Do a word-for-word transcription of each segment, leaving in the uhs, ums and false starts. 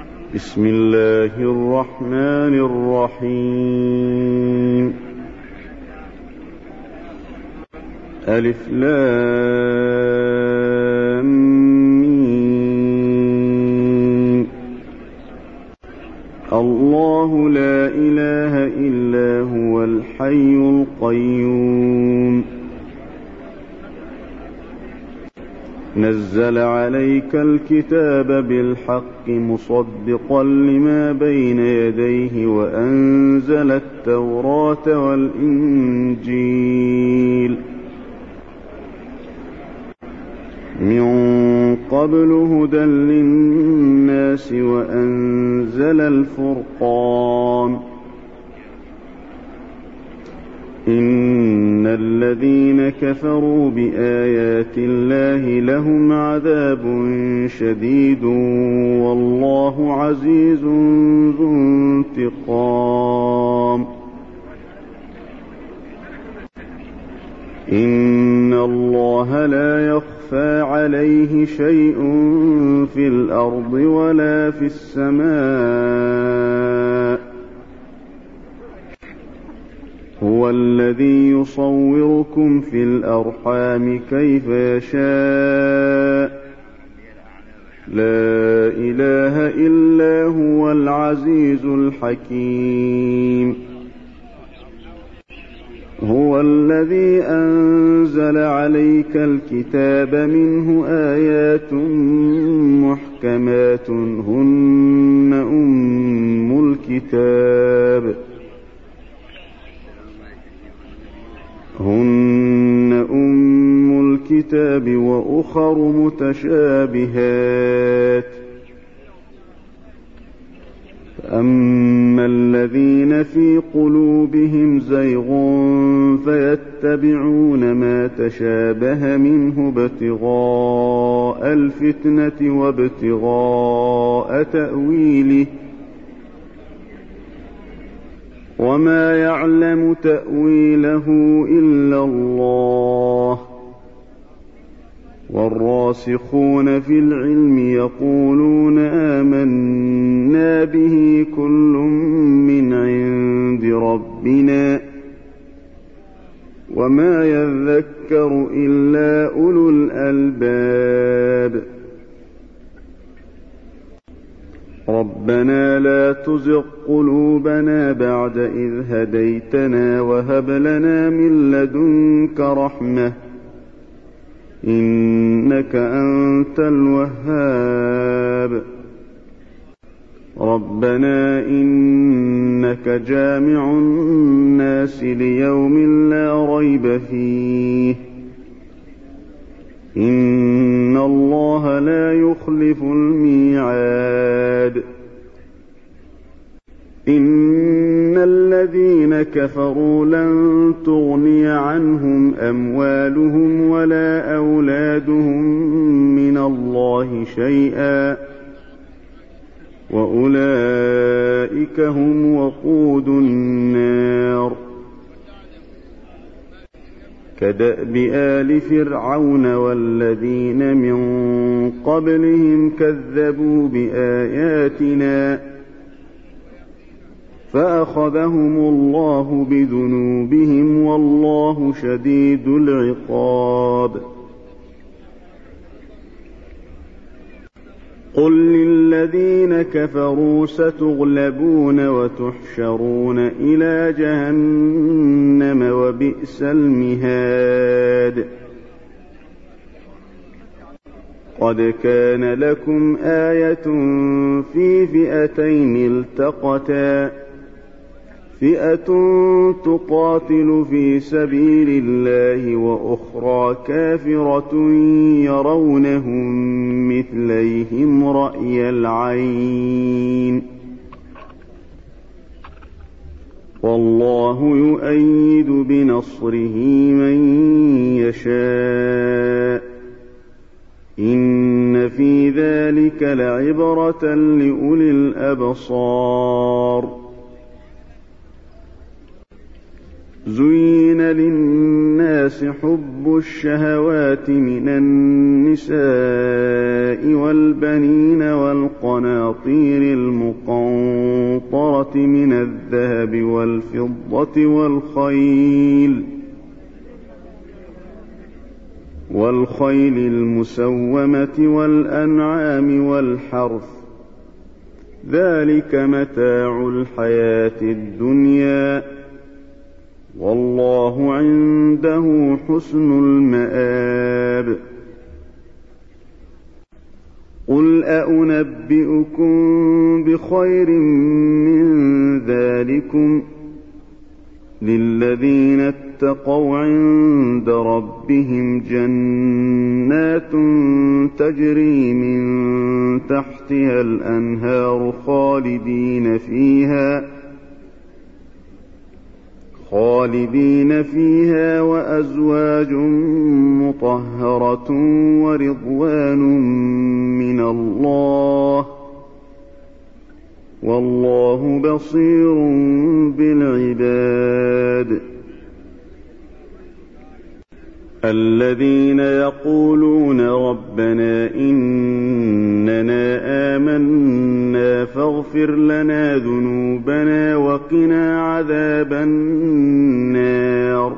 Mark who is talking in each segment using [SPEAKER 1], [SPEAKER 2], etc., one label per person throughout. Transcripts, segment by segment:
[SPEAKER 1] بسم الله الرحمن الرحيم. ألف لام ميم. الله لا إله إلا هو الحي القيوم. نزل عليك الكتاب بالحق مصدقا لما بين يديه وأنزل التوراة والإنجيل من قبل هدى للناس وأنزل الفرقان. إن الذين كفروا بآيات الله لهم عذاب شديد والله عزيز ذو انتقام. إن الله لا يخفى عليه شيء في الأرض ولا في السماء. هو الذي يصوركم في الأرحام كيف يشاء. لا إله إلا هو العزيز الحكيم. هو الذي أنزل عليك الكتاب منه آيات محكمات هن أم الكتاب هن أم الكتاب وأخر متشابهات. فأما الذين في قلوبهم زيغ فيتبعون ما تشابه منه ابتغاء الفتنة وابتغاء تأويله وما يعلم تأويله إلا الله. والراسخون في العلم يقولون آمنا به كل من عند ربنا وما يذكر إلا أولو الألباب. ربنا لا تزغ قلوبنا بعد إذ هديتنا وهب لنا من لدنك رحمة إنك أنت الوهاب. ربنا إنك جامع الناس ليوم لا ريب فيه إن الله لا يخلف الميعاد. إن الذين كفروا لن تغني عنهم أموالهم ولا أولادهم من الله شيئا وأولئك هم وقود النار. كدأب آل فرعون والذين من قبلهم كذبوا بآياتنا فأخذهم الله بذنوبهم والله شديد العقاب. قل للذين كفروا ستغلبون وتحشرون إلى جهنم وبئس المهاد. قد كان لكم آية في فئتين التقتا فئة تقاتل في سبيل الله وأخرى كافرة يرونهم مثليهم رأي العين والله يؤيد بنصره من يشاء إن في ذلك لعبرة لأولي الأبصار. زين للناس حب الشهوات من النساء والبنين والقناطير المقنطرة من الذهب والفضة والخيل والخيل المسومة والأنعام والحرث ذلك متاع الحياة الدنيا والله عنده حسن المآب. قل أأنبئكم بخير من ذلكم للذين اتقوا عند ربهم جنات تجري من تحتها الأنهار خالدين فيها خالدين فيها وأزواج مطهرة ورضوان من الله والله بصير بالعباد. الذين يقولون ربنا إننا آمنا فاغفر لنا ذنوبنا وقنا عذاب النار.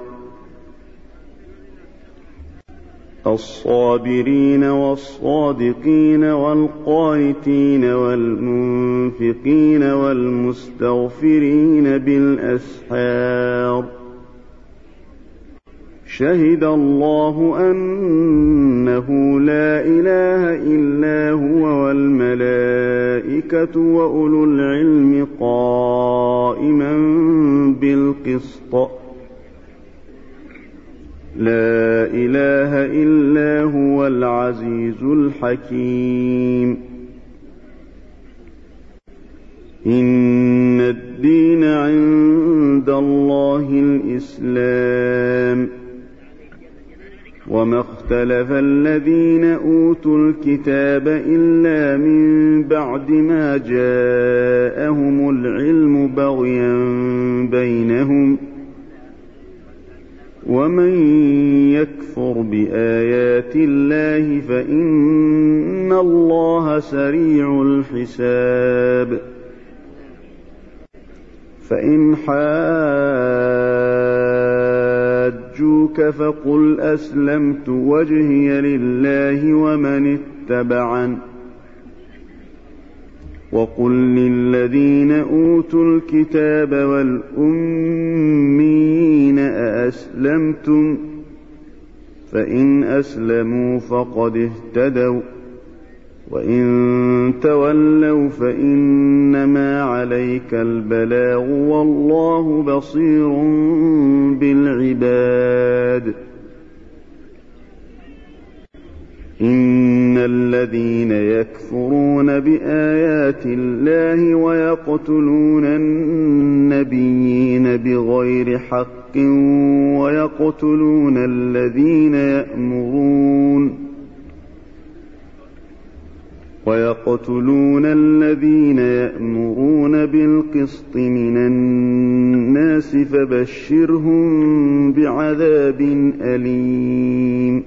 [SPEAKER 1] الصابرين والصادقين والقانتين والمنفقين والمستغفرين بالأسحار شهد الله أنه لا إله إلا هو والملائكة وأولو العلم قائما بالقسط لا إله إلا هو العزيز الحكيم. إن الدين عند الله الإسلام وما اختلف الذين أوتوا الكتاب إلا من بعد ما جاءهم العلم بغيا بينهم ومن يكفر بآيات الله فإن الله سريع الحساب. فإن حاجوك فقل أسلمت وجهي لله ومن اتبعن وقل للذين أوتوا الكتاب والأميين أأسلمتم فإن أسلموا فقد اهتدوا وإن تولوا فإنما عليك البلاغ والله بصير بالعباد. إن الذين يكفرون بآيات الله ويقتلون النبيين بغير حق ويقتلون الذين يأمرون ويقتلون الذين يأمرون بالقسط من الناس فبشرهم بعذاب أليم.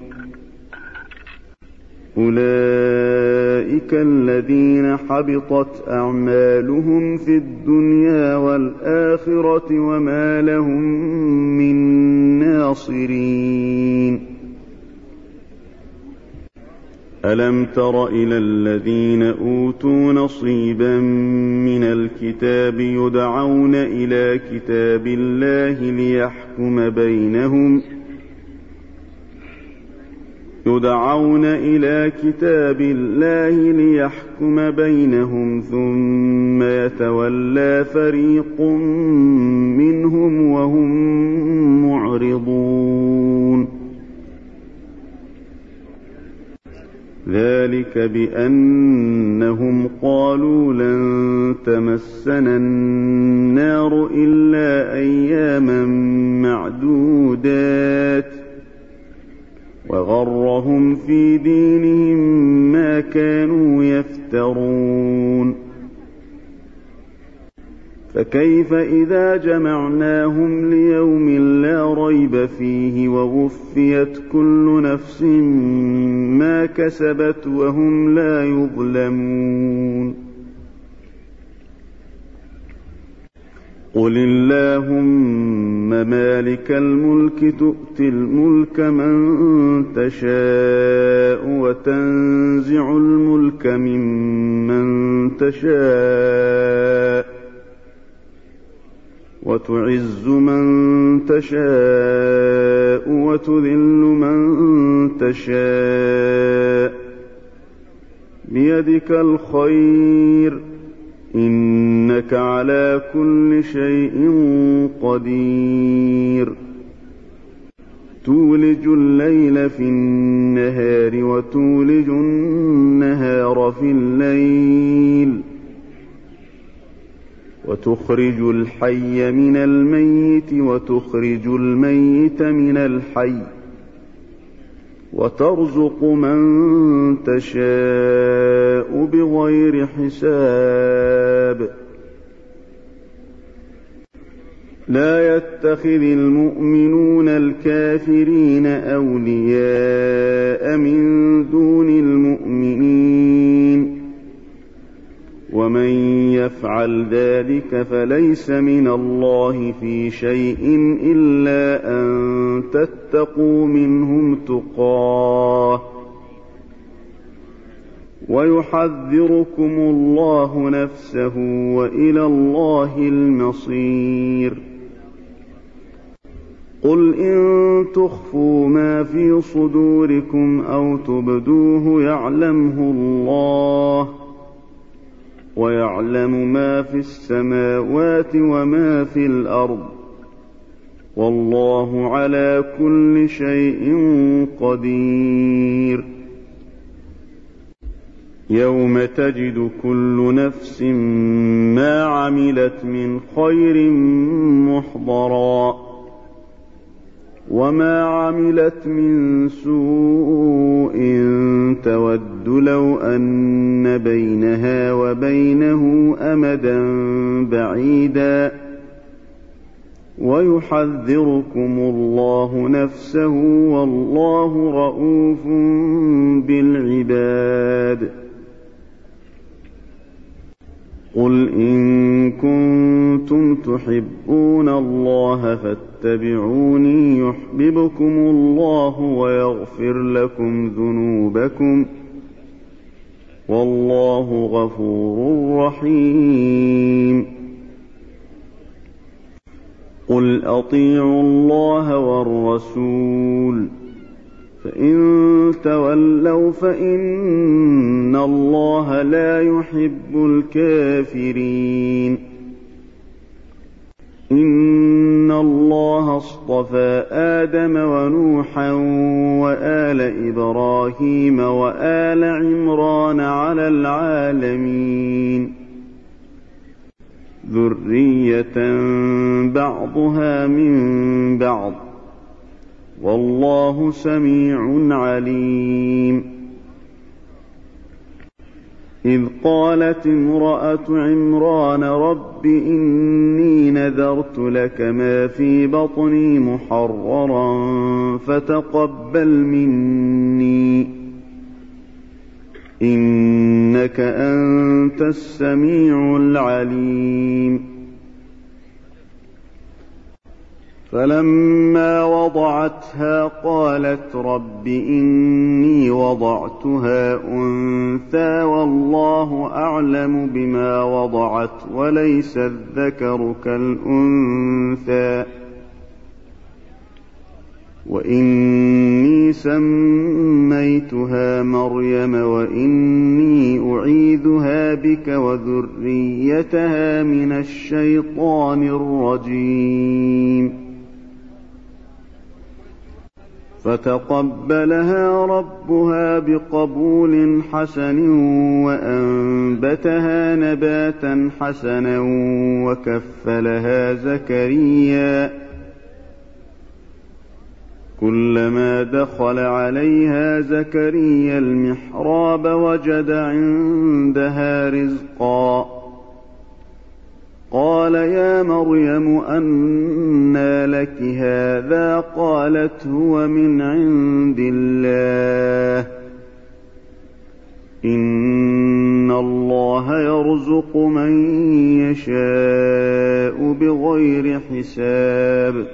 [SPEAKER 1] أولئك الذين حبطت أعمالهم في الدنيا والآخرة وما لهم من ناصرين. ألم تر إلى الذين أوتوا نصيبا من الكتاب يدعون إلى كتاب الله ليحكم بينهم يدعون إلى كتاب الله ليحكم بينهم ثم يتولى فريق منهم وهم معرضون. ذلك بأنهم قالوا لن تمسنا النار إلا أياما معدودات وغرهم في دينهم ما كانوا يفترون. فكيف إذا جمعناهم ليوم لا ريب فيه ووفيت كل نفس ما كسبت وهم لا يظلمون قل اللهم مالك الملك تؤتي الملك من تشاء وتنزع الملك ممن تشاء وتعز من تشاء وتذل من تشاء بيدك الخير إنك على كل شيء قدير تولج الليل في النهار وتولج النهار في الليل وتخرج الحي من الميت وتخرج الميت من الحي وترزق من تشاء بغير حساب لا يتخذ المؤمنون الكافرين أولياء من دون المؤمنين ومن يفعل ذلك فليس من الله في شيء إلا أن تتقوا منهم تقاه ويحذركم الله نفسه وإلى الله المصير قل إن تخفوا ما في صدوركم أو تبدوه يعلمه الله ويعلم ما في السماوات وما في الأرض والله على كل شيء قدير يوم تجد كل نفس ما عملت من خير محضرا وما عملت من سوء تود لو أن بينها وبينه أمدا بعيدا ويحذركم الله نفسه والله رءوف بالعباد قل إن كنتم تحبون الله فاتبعوني يحببكم الله ويغفر لكم ذنوبكم والله غفور رحيم قل أطيعوا الله والرسول فإن تولوا فإن الله لا يحب الكافرين إن الله اصطفى آدم ونوحا وآل إبراهيم وآل عمران على العالمين ذرية بعضها من بعض والله سميع عليم إذ قالت امرأة عمران رب إني نذرت لك ما في بطني محررا فتقبل مني إنك أنت السميع العليم فلما وضعتها قالت رب إني وضعتها أنثى والله أعلم بما وضعت وليس الذكر كالأنثى وإني سميتها مريم وإني أعيذها بك وذريتها من الشيطان الرجيم فتقبلها ربها بقبول حسن وأنبتها نباتا حسنا وكفلها زكريا كلما دخل عليها زكريا المحراب وجد عندها رزقا قال قال يا مريم أنى لك هذا قالت هو من عند الله إن الله يرزق من يشاء بغير حساب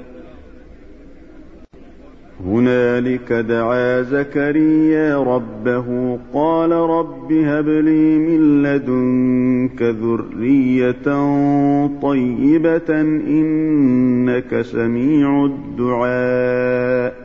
[SPEAKER 1] هنالك دعا زكريا ربه قال رب هب لي من لدنك ذرية طيبة إنك سميع الدعاء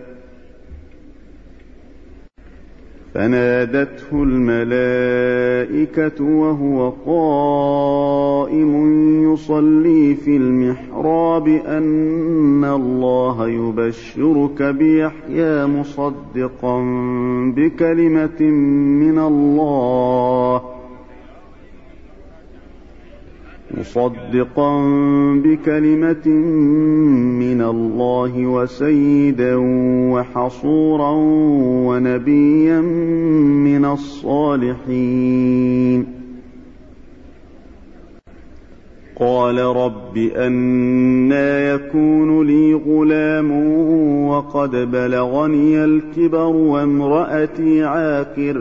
[SPEAKER 1] فنادته الملائكة وهو قائم يصلي في المحراب أن الله يبشرك بيحيى مصدقا بكلمة من الله مصدقا بكلمة من الله وسيدا وحصورا ونبيا من الصالحين قال رب أنى يكون لي غلام وقد بلغني الكبر وامرأتي عاقر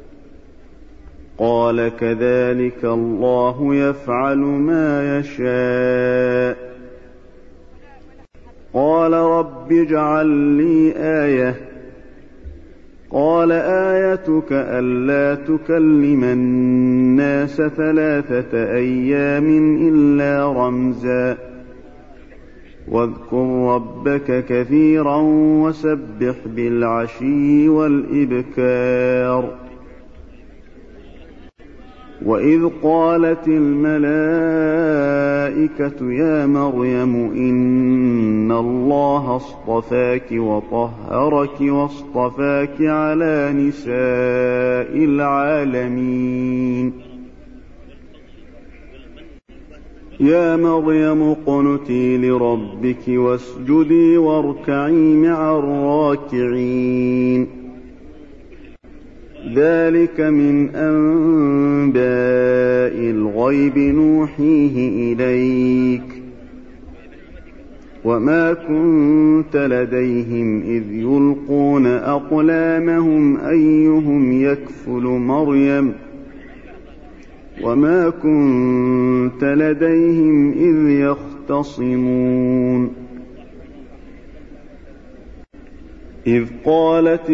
[SPEAKER 1] قال كذلك الله يفعل ما يشاء قال رب اجعل لي آية قال آيتك ألا تكلم الناس ثلاثة أيام إلا رمزا واذكر ربك كثيرا وسبح بالعشي والإبكار وإذ قالت الملائكة يا مريم إن الله اصطفاك وطهرك واصطفاك على نساء العالمين يا مريم اقنتي لربك واسجدي واركعي مع الراكعين ذلك من أنباء الغيب نوحيه إليك وما كنت لديهم إذ يلقون أقلامهم أيهم يكفل مريم وما كنت لديهم إذ يختصمون إذ قالت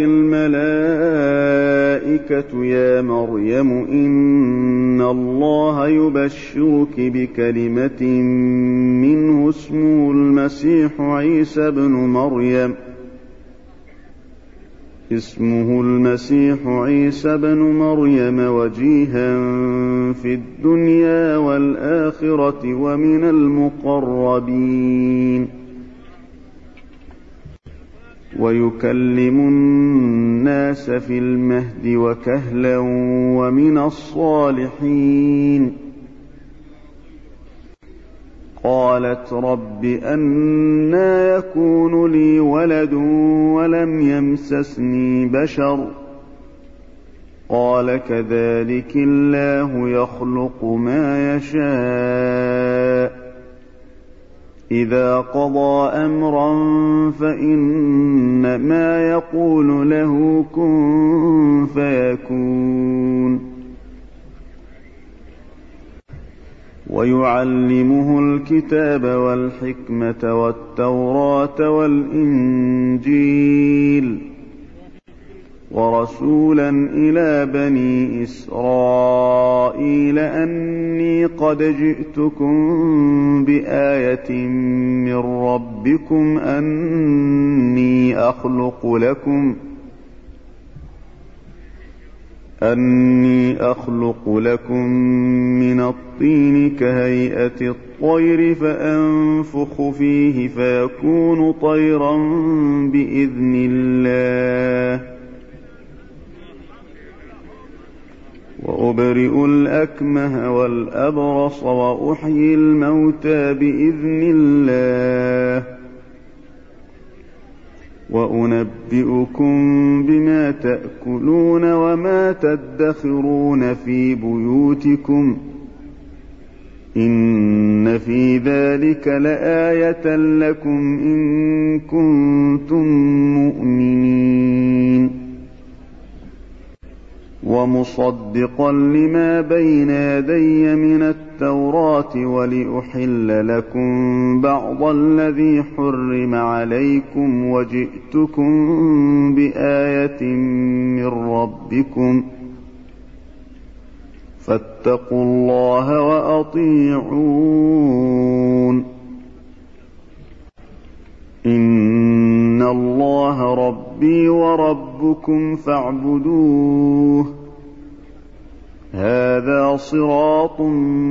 [SPEAKER 1] الملائكة يا مريم إن الله يبشرك بكلمة منه اسمه المسيح عيسى بن مريم اسمه المسيح عيسى بن مريم وجيها في الدنيا والآخرة ومن المقربين ويكلم الناس في المهد وكهلا ومن الصالحين قالت رب أنى يكون لي ولد ولم يمسسني بشر قال كذلك الله يخلق ما يشاء إذا قضى أمرا فإنما يقول له كن فيكون ويعلمه الكتاب والحكمة والتوراة والإنجيل ورسولا إلى بني إسرائيل أني قد جئتكم بآية من ربكم أني أخلق لكم أني أخلق لكم من الطين كهيئة الطير فأنفخ فيه فيكون طيرا بإذن الله وأبرئ الأكمه والأبرص وأحيي الموتى بإذن الله وأنبئكم بما تأكلون وما تدخرون في بيوتكم إن إن في ذلك لآية لكم إن كنتم مؤمنين ومصدقا لما بين يدي من التوراة ولأحل لكم بعض الذي حرم عليكم وجئتكم بآية من ربكم فاتقوا الله وأطيعون إن الله ربي وربكم فاعبدوه هذا صراط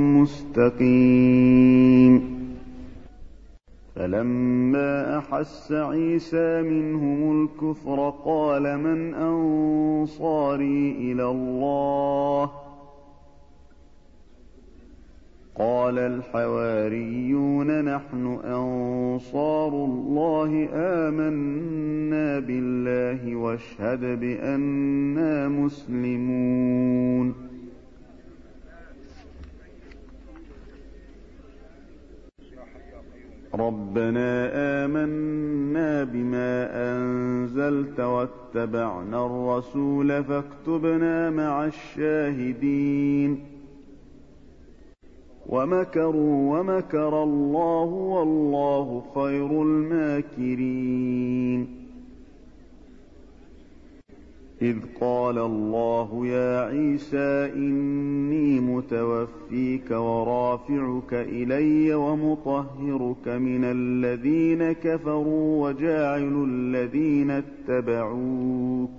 [SPEAKER 1] مستقيم فلما أحس عيسى منهم الكفر قال من أنصاري إلى الله قال الحواريون نحن أنصار الله آمنا بالله واشهد بأننا مسلمون ربنا آمنا بما أنزلت واتبعنا الرسول فاكتبنا مع الشاهدين ومكروا ومكر الله والله خير الماكرين إذ قال الله يا عيسى إني متوفيك ورافعك إلي ومطهرك من الذين كفروا وجاعل الذين اتبعوك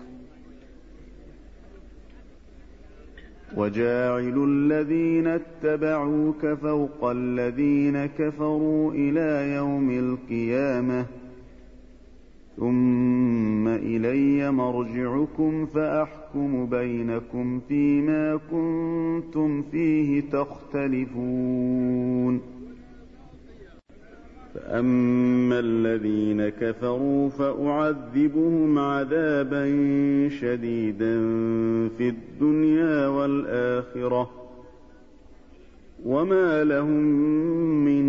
[SPEAKER 1] وجاعل الذين اتبعوك فوق الذين كفروا إلى يوم القيامة ثم إلي مرجعكم فأحكم بينكم فيما كنتم فيه تختلفون فأما الذين كفروا فأعذبهم عذابا شديدا في الدنيا والآخرة وما لهم من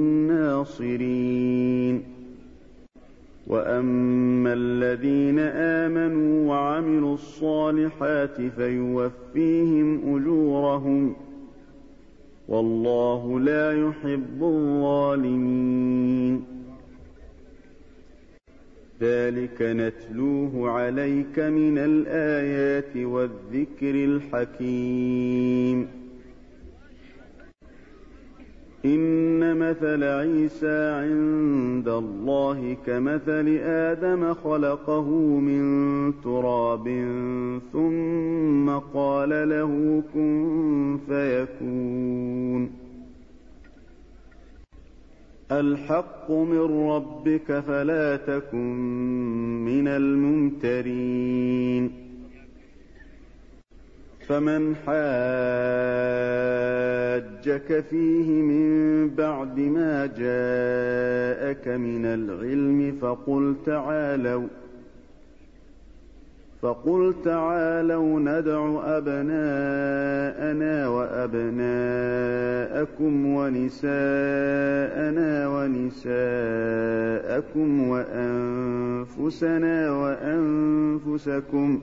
[SPEAKER 1] ناصرين وأما الذين آمنوا وعملوا الصالحات فيوفيهم أجورهم والله لا يحب الظالمين ذلك نتلوه عليك من الآيات والذكر الحكيم إن مثل عيسى عند الله كمثل آدم خلقه من تراب ثم قال له كن فيكون الحق من ربك فلا تكن من الممترين فمن حاجك فيه من بعد ما جاءك من العلم فقل تعالوا فقل تعالوا ندع أبناءنا وأبناءكم ونساءنا ونساءكم وأنفسنا وأنفسكم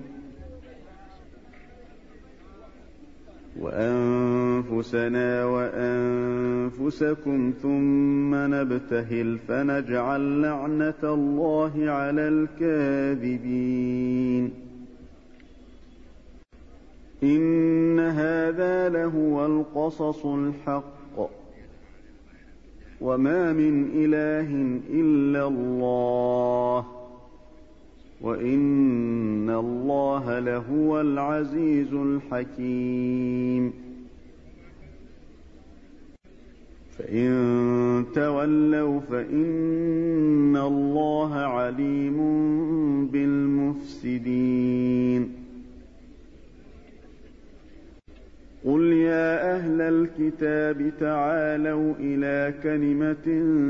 [SPEAKER 1] وأنفسنا وأنفسكم ثم نبتهل فنجعل لعنة الله على الكاذبين إن هذا لهو القصص الحق وما من إله إلا الله وإن الله لهو العزيز الحكيم فإن تولوا فإن الله عليم بالمفسدين قل يا أهل الكتاب تعالوا إلى كلمة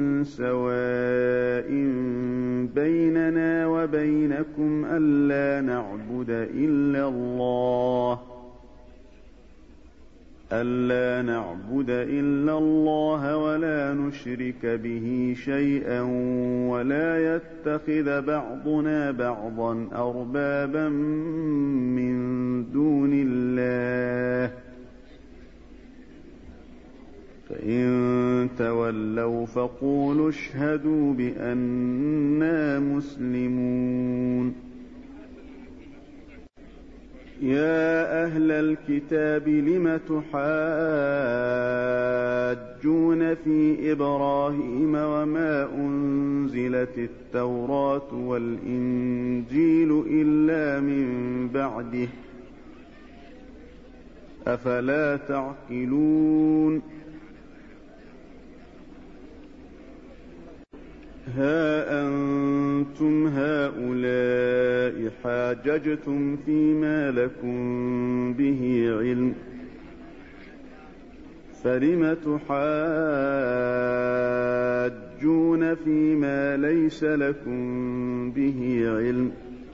[SPEAKER 1] سواء بيننا وبينكم ألا نعبد إلا الله ألا نعبد إلا الله ولا نشرك به شيئا ولا يتخذ بعضنا بعضا أربابا من دون الله فإن تولوا فقولوا اشهدوا بأننا مسلمون. يا أهل الكتاب لم تحاجون في إبراهيم وما أنزلت التوراة والإنجيل إلا من بعده أفلا تعقلون. ها أنتم هؤلاء حاججتم فيما لكم به علم فلم تحاجون فيما ليس لكم به علم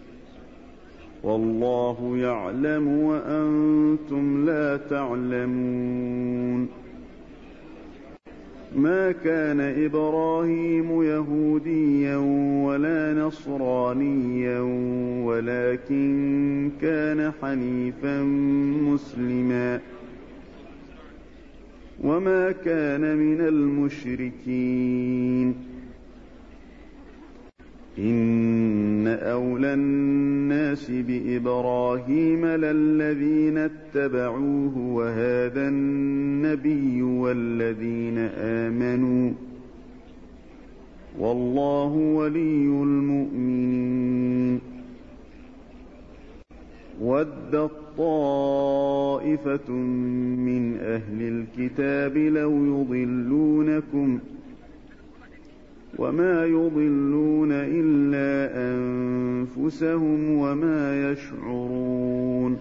[SPEAKER 1] والله يعلم وأنتم لا تعلمون. ما كان إبراهيم يهوديا ولا نصرانيا ولكن كان حنيفا مسلما وما كان من المشركين. إن أولى الناس بإبراهيم للذين اتبعوه وهذا النبي والذين آمنوا والله ولي المؤمنين. ودت طائفة من أهل الكتاب لو يضلونكم وما يضلون إلا أنفسهم وما يشعرون.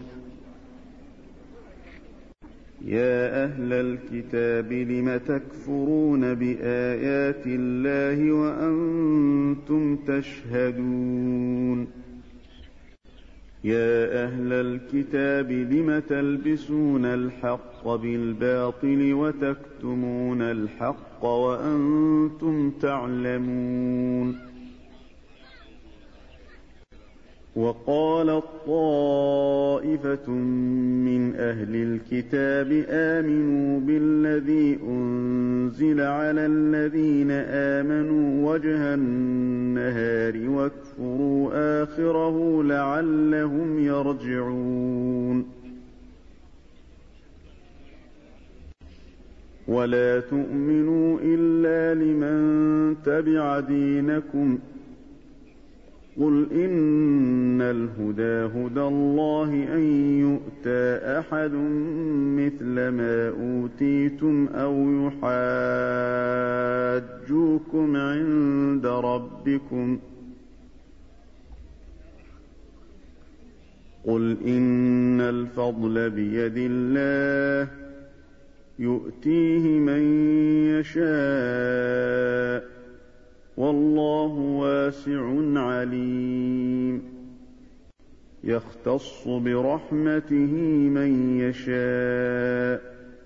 [SPEAKER 1] يا أهل الكتاب لم تكفرون بآيات الله وأنتم تشهدون. يا أهل الكتاب لم تلبسون الحق بالباطل وتكتمون الحق وأنتم تعلمون. وقالت طائفة من أهل الكتاب آمنوا بالذي أنزل على الذين آمنوا وجه النهار واكفروا آخره لعلهم يرجعون. ولا تؤمنوا إلا لمن تبع دينكم قل إن الهدى هدى الله أن يؤتى أحد مثل ما أوتيتم أو يحاجوكم عند ربكم قل إن الفضل بيد الله يؤتيه من يشاء والله واسع عليم. يختص برحمته من يشاء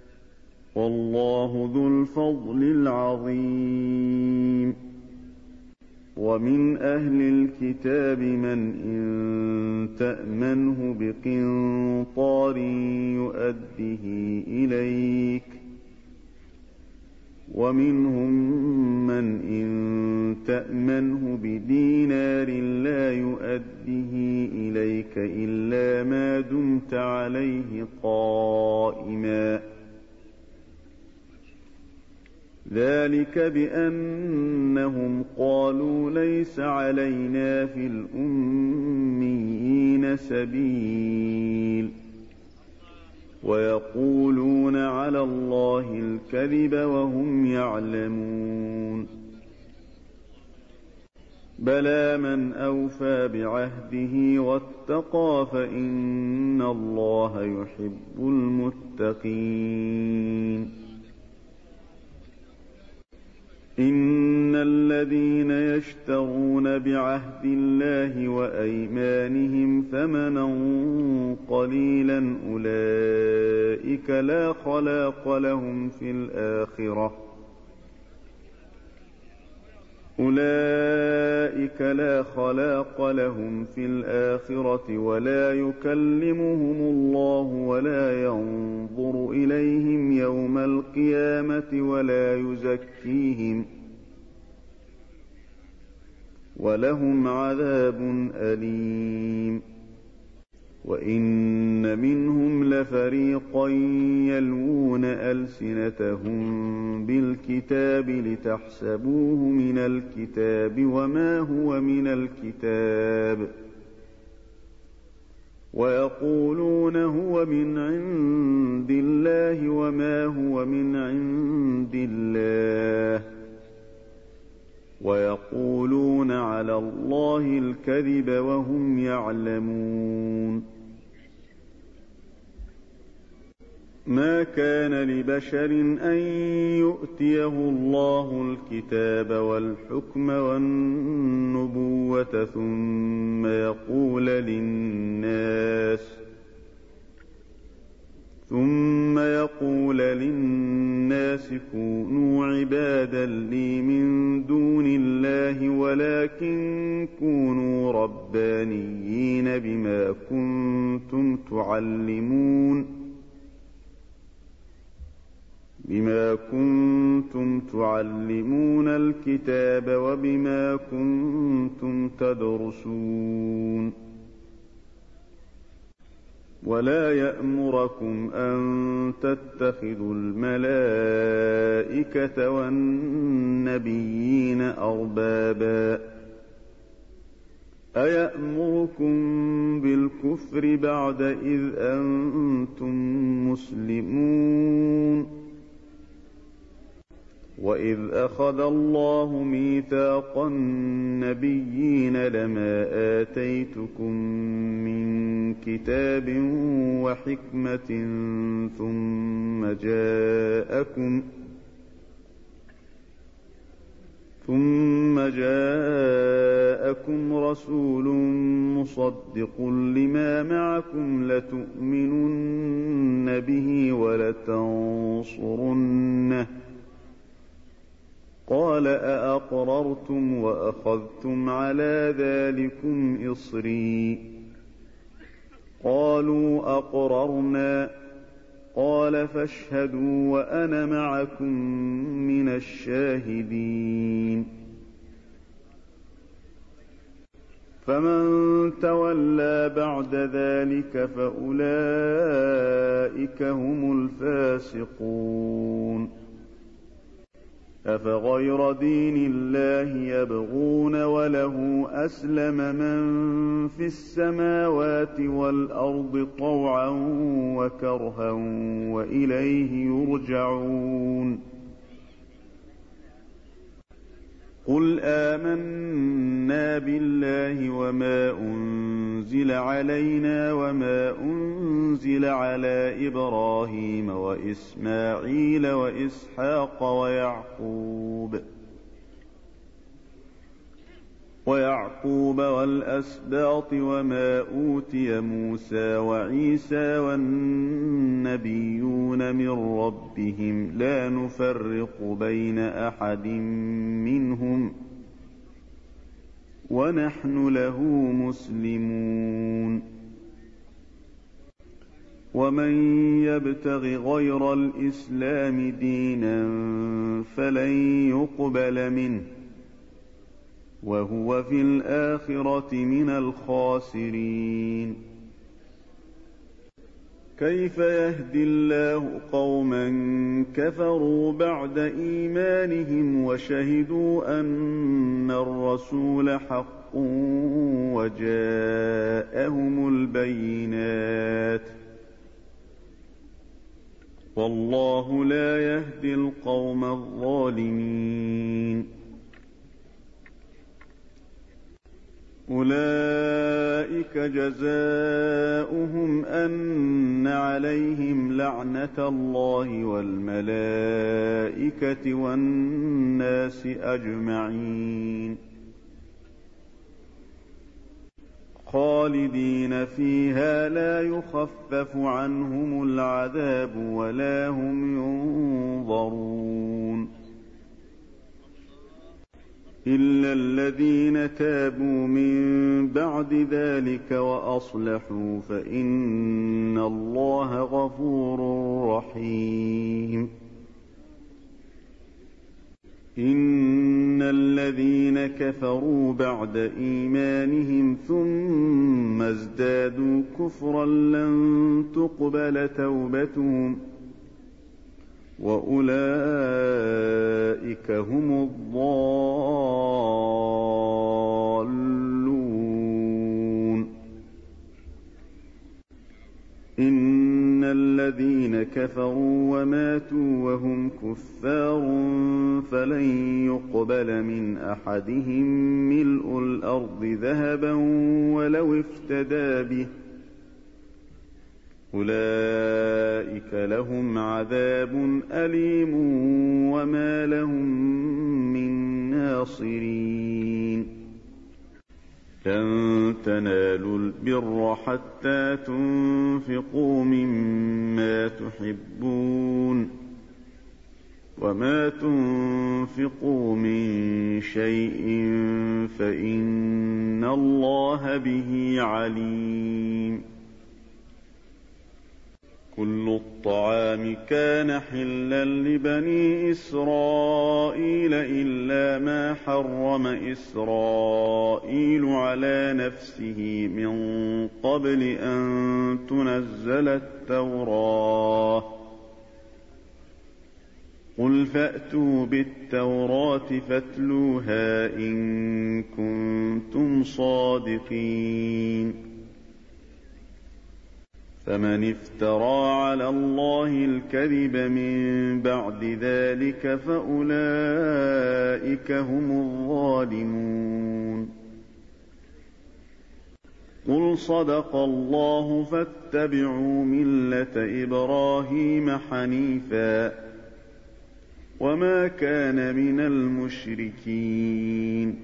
[SPEAKER 1] والله ذو الفضل العظيم. ومن أهل الكتاب من إن تأمنه بقنطار يؤده إليك ومنهم من إن تأمنه بدينار لا يؤده إليك إلا ما دمت عليه قائما ذلك بأنهم قالوا ليس علينا في الأميين سبيل ويقولون على الله الكذب وهم يعلمون. بلى من أوفى بعهده واتقى فإن الله يحب المتقين. إن الذين الذين يشترون بعهد الله وأيمانهم ثمنا قليلا أولئك لا خلاق لهم في الآخرة أولئك لا خلاق لهم في الآخرة ولا يكلمهم الله ولا ينظر إليهم يوم القيامة ولا يزكيهم ولهم عذاب أليم. وإن منهم لفريقا يلوون ألسنتهم بالكتاب لتحسبوه من الكتاب وما هو من الكتاب ويقولون هو من عند الله وما هو من عند الله ويقولون على الله الكذب وهم يعلمون. ما كان لبشر أن يؤتيه الله الكتاب والحكم والنبوة ثم يقول للناس ثم يقول للناس كونوا عبادا لي من دون الله ولكن كونوا ربانيين بما كنتم تعلمون بما كنتم تعلمون الكتاب وبما كنتم تدرسون. ولا يأمركم أن تتخذوا الملائكة والنبيين أربابا أيأمركم بالكفر بعد إذ أنتم مسلمون. وإذ أخذ الله ميثاق النبيين لما آتيتكم من كتاب وحكمة ثم جاءكم ثم جاءكم رسول مصدق لما معكم لتؤمنن به ولتنصرنه قال أأقررتم وأخذتم على ذلكم إصري قالوا أقررنا قال فاشهدوا وأنا معكم من الشاهدين. فمن تولى بعد ذلك فأولئك هم الفاسقون. أفغير دين الله يبغون وله أسلم من في السماوات والأرض طوعا وكرها وإليه يرجعون. قل آمنا بالله وما أنزل علينا وما أنزل على إبراهيم وإسماعيل وإسحاق ويعقوب ويعقوب والأسباط وما أوتي موسى وعيسى والنبيون من ربهم لا نفرق بين أحد منهم ونحن له مسلمون. ومن يبتغ غير الإسلام دينا فلن يقبل منه وهو في الآخرة من الخاسرين. كيف يهدي الله قوما كفروا بعد إيمانهم وشهدوا أن الرسول حق وجاءهم البينات والله لا يهدي القوم الظالمين. أولئك جزاؤهم أن عليهم لعنة الله والملائكة والناس أجمعين خالدين فيها لا يخفف عنهم العذاب ولا هم ينظرون إلا الذين تابوا من بعد ذلك وأصلحوا فإن الله غفور رحيم إن الذين كفروا بعد إيمانهم ثم ازدادوا كفرا لن تقبل توبتهم وأولئك هم الضالون إن الذين كفروا وماتوا وهم كفار فلن يقبل من أحدهم ملء الأرض ذهبا ولو افتدى به أولئك لهم عذاب أليم وما لهم من ناصرين لن تنالوا البر حتى تنفقوا مما تحبون وما تنفقوا من شيء فإن الله به عليم كل الطعام كان حلا لبني إسرائيل إلا ما حرم إسرائيل على نفسه من قبل أن تنزل التوراة قل فأتوا بالتوراة فاتلوها إن كنتم صادقين فمن افترى على الله الكذب من بعد ذلك فأولئك هم الظالمون قل صدق الله فاتبعوا ملة إبراهيم حنيفا وما كان من المشركين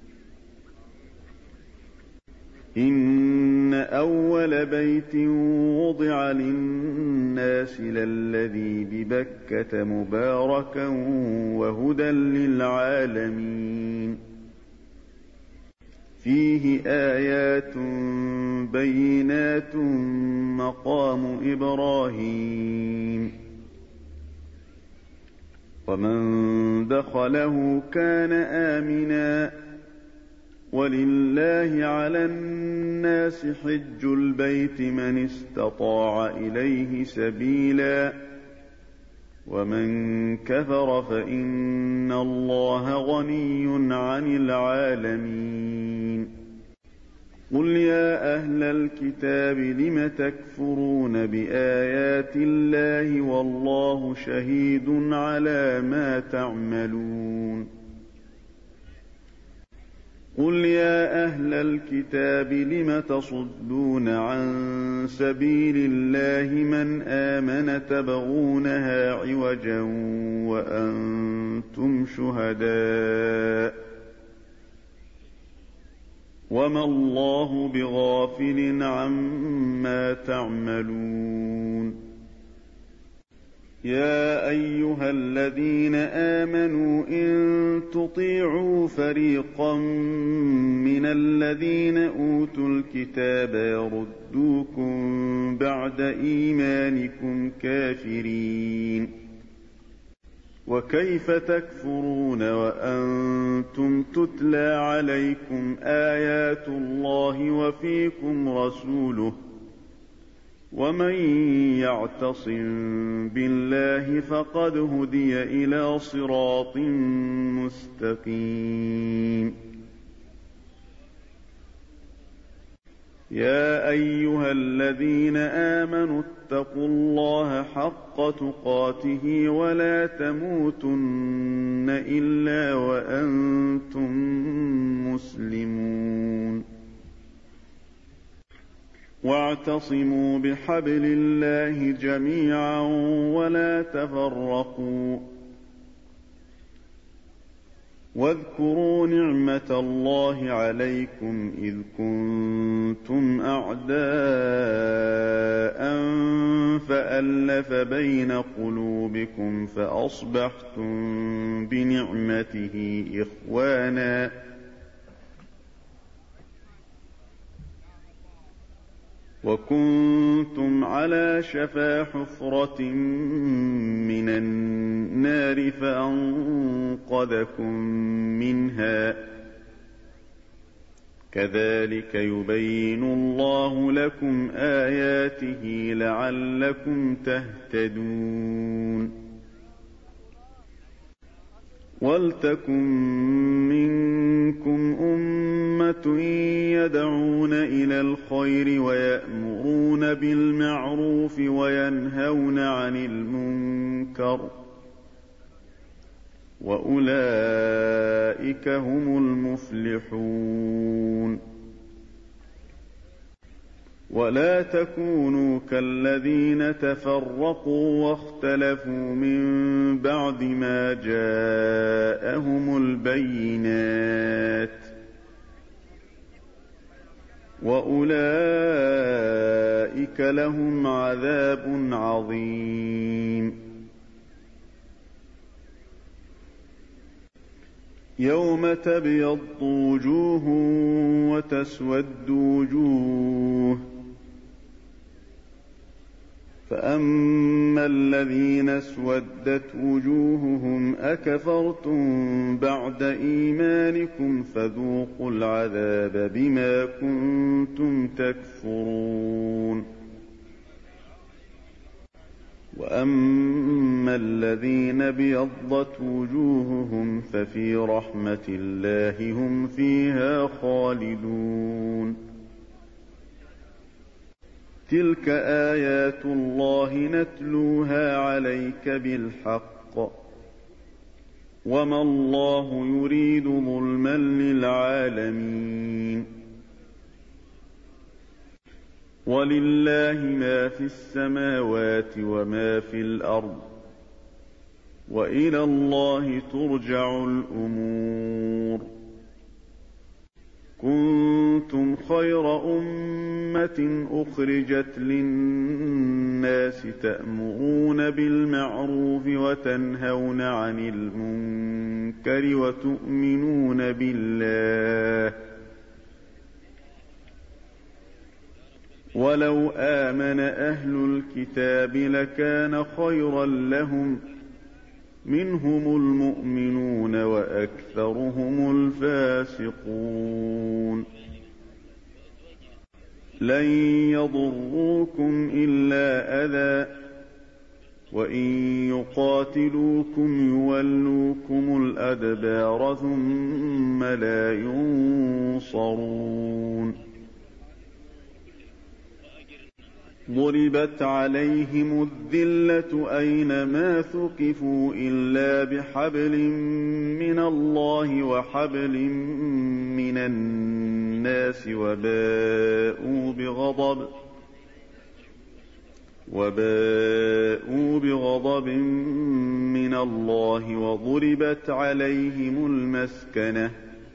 [SPEAKER 1] إن أول بيت وضع للناس للذي ببكة مباركا وهدى للعالمين فيه آيات بينات مقام إبراهيم ومن دخله كان آمنا ولله على الناس حج البيت من استطاع إليه سبيلا ومن كفر فإن الله غني عن العالمين قل يا أهل الكتاب لم تكفرون بآيات الله والله شهيد على ما تعملون قل يا أهل الكتاب لم تصدون عن سبيل الله من آمن تبغونها عوجا وأنتم شهداء وما الله بغافل عما تعملون يا أيها الذين آمنوا إن تطيعوا فريقا من الذين أوتوا الكتاب يردوكم بعد إيمانكم كافرين وكيف تكفرون وأنتم تتلى عليكم آيات الله وفيكم رسوله ومن يعتصم بالله فقد هدي إلى صراط مستقيم يا أيها الذين آمنوا اتقوا الله حق تقاته ولا تموتن إلا وأنتم مسلمون واعتصموا بحبل الله جميعا ولا تفرقوا واذكروا نعمة الله عليكم إذ كنتم أعداء فألف بين قلوبكم فأصبحتم بنعمته إخوانا وكنتم على شفا حفرة من النار فأنقذكم منها كذلك يبين الله لكم آياته لعلكم تهتدون ولتكن منكم أمة يدعون إلى الخير ويأمرون بالمعروف وينهون عن المنكر وأولئك هم المفلحون ولا تكونوا كالذين تفرقوا واختلفوا من بعد ما جاءهم البينات وأولئك لهم عذاب عظيم يوم تبيض وجوه وتسود وجوه فأما الذين اسودت وجوههم أكفرتم بعد إيمانكم فذوقوا العذاب بما كنتم تكفرون وأما الذين ابيضت وجوههم ففي رحمة الله هم فيها خالدون تلك آيات الله نتلوها عليك بالحق وما الله يريد ظلما للعالمين ولله ما في السماوات وما في الأرض وإلى الله ترجع الأمور كنتم خير أمة أخرجت للناس تأمرون بالمعروف وتنهون عن المنكر وتؤمنون بالله ولو آمن أهل الكتاب لكان خيرا لهم منهم المؤمنون وأكثرهم الفاسقون لن يضروكم إلا أذى وإن يقاتلوكم يولوكم الأدبار ثم لا ينصرون ضربت عليهم الذلة أينما ثقفوا إلا بحبل من الله وحبل من الناس وباءوا بغضب وباءوا بغضب من الله وضربت عليهم المسكنة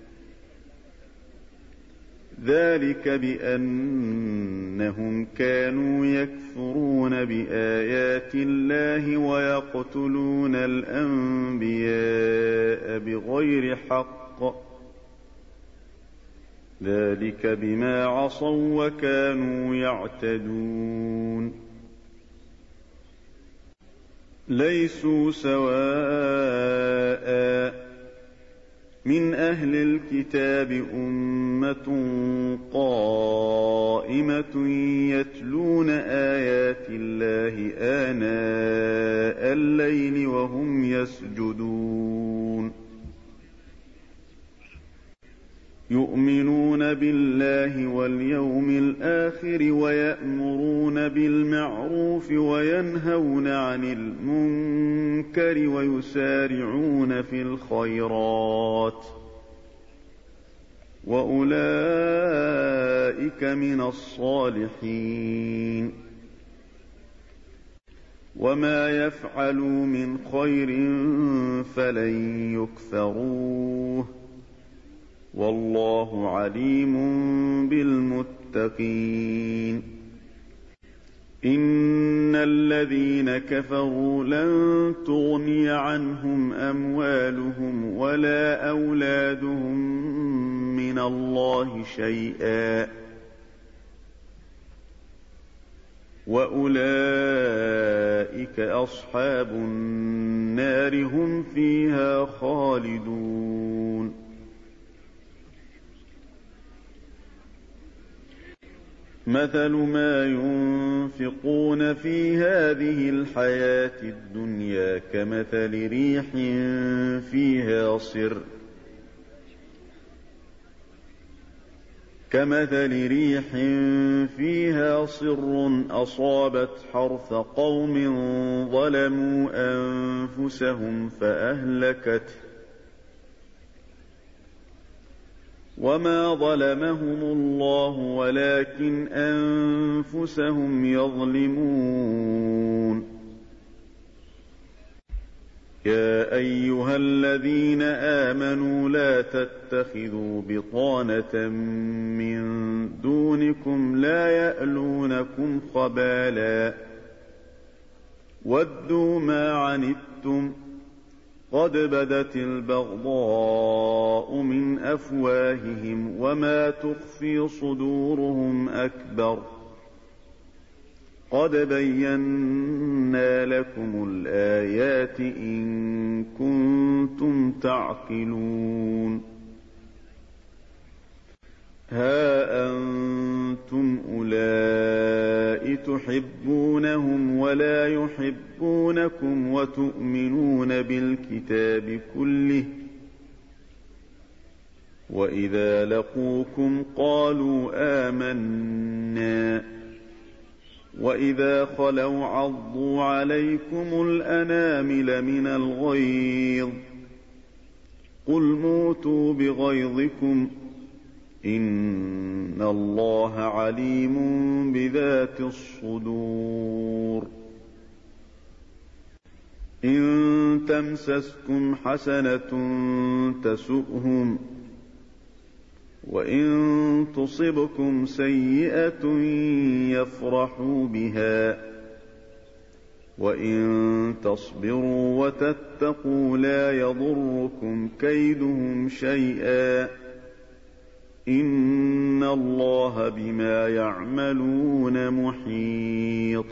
[SPEAKER 1] ذلك بأنهم كانوا يكفرون بآيات الله ويقتلون الأنبياء بغير حق ذلك بما عصوا وكانوا يعتدون ليسوا سواء من أهل الكتاب أمة قائمة يتلون آيات الله آناء الليل وهم يسجدون يؤمنون بالله واليوم الآخر ويأمرون بالمعروف وينهون عن المنكر ويسارعون في الخيرات وأولئك من الصالحين وما يفعلوا من خير فلن يكفروه والله عليم بالمتقين إن الذين كفروا لن تغني عنهم أموالهم ولا أولادهم من الله شيئا وأولئك أصحاب النار هم فيها خالدون مثل ما ينفقون في هذه الحياة الدنيا كمثل ريح فيها صر كمثل ريح فيها صر أصابت حرث قوم ظلموا أنفسهم فأهلكته وما ظلمهم الله ولكن أنفسهم يظلمون يا أيها الذين آمنوا لا تتخذوا بطانة من دونكم لا يألونكم خبالا ودوا ما عنتم قد بدت البغضاء من أفواههم وما تخفي صدورهم أكبر قد بينا لكم الآيات إن كنتم تعقلون ها أنتم أولئك تحبونهم ولا يحبونكم وتؤمنون بالكتاب كله وإذا لقوكم قالوا آمنا وإذا خلوا عضوا عليكم الأنامل من الغيظ قل موتوا بغيظكم إن الله عليم بذات الصدور إن تمسسكم حسنة تسؤهم وإن تصبكم سيئة يفرحوا بها وإن تصبروا وتتقوا لا يضركم كيدهم شيئا إن الله بما يعملون محيط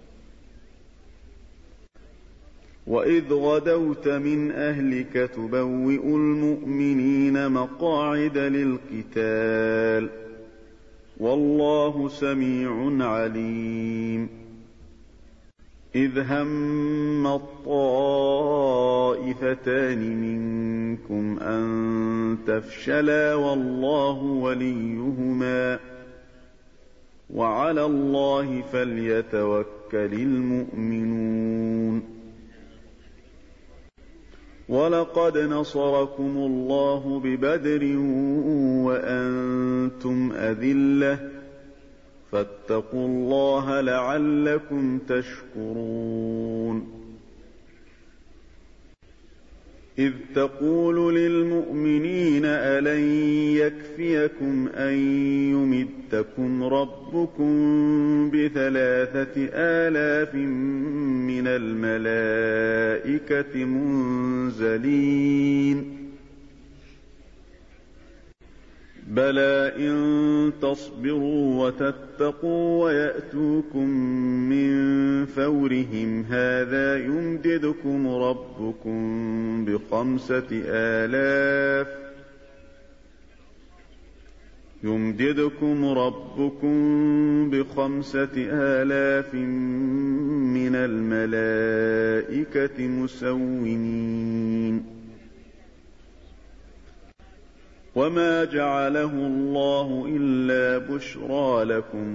[SPEAKER 1] وإذ غدوت من أهلك تبوئ المؤمنين مقاعد للقتال والله سميع عليم إذ هم الطائفتان منكم أن تفشلا والله وليهما وعلى الله فليتوكل المؤمنون ولقد نصركم الله ببدر وأنتم أذلة فاتقوا الله لعلكم تشكرون إذ تقول للمؤمنين ألن يكفيكم أن يمدكم ربكم بثلاثة آلاف من الملائكة منزلين بلى إن تصبروا وتتقوا ويأتوكم من فورهم هذا يمددكم ربكم بخمسة آلاف يمددكم ربكم بخمسة آلاف من الملائكة مسومين وما جعله الله إلا بشرى لكم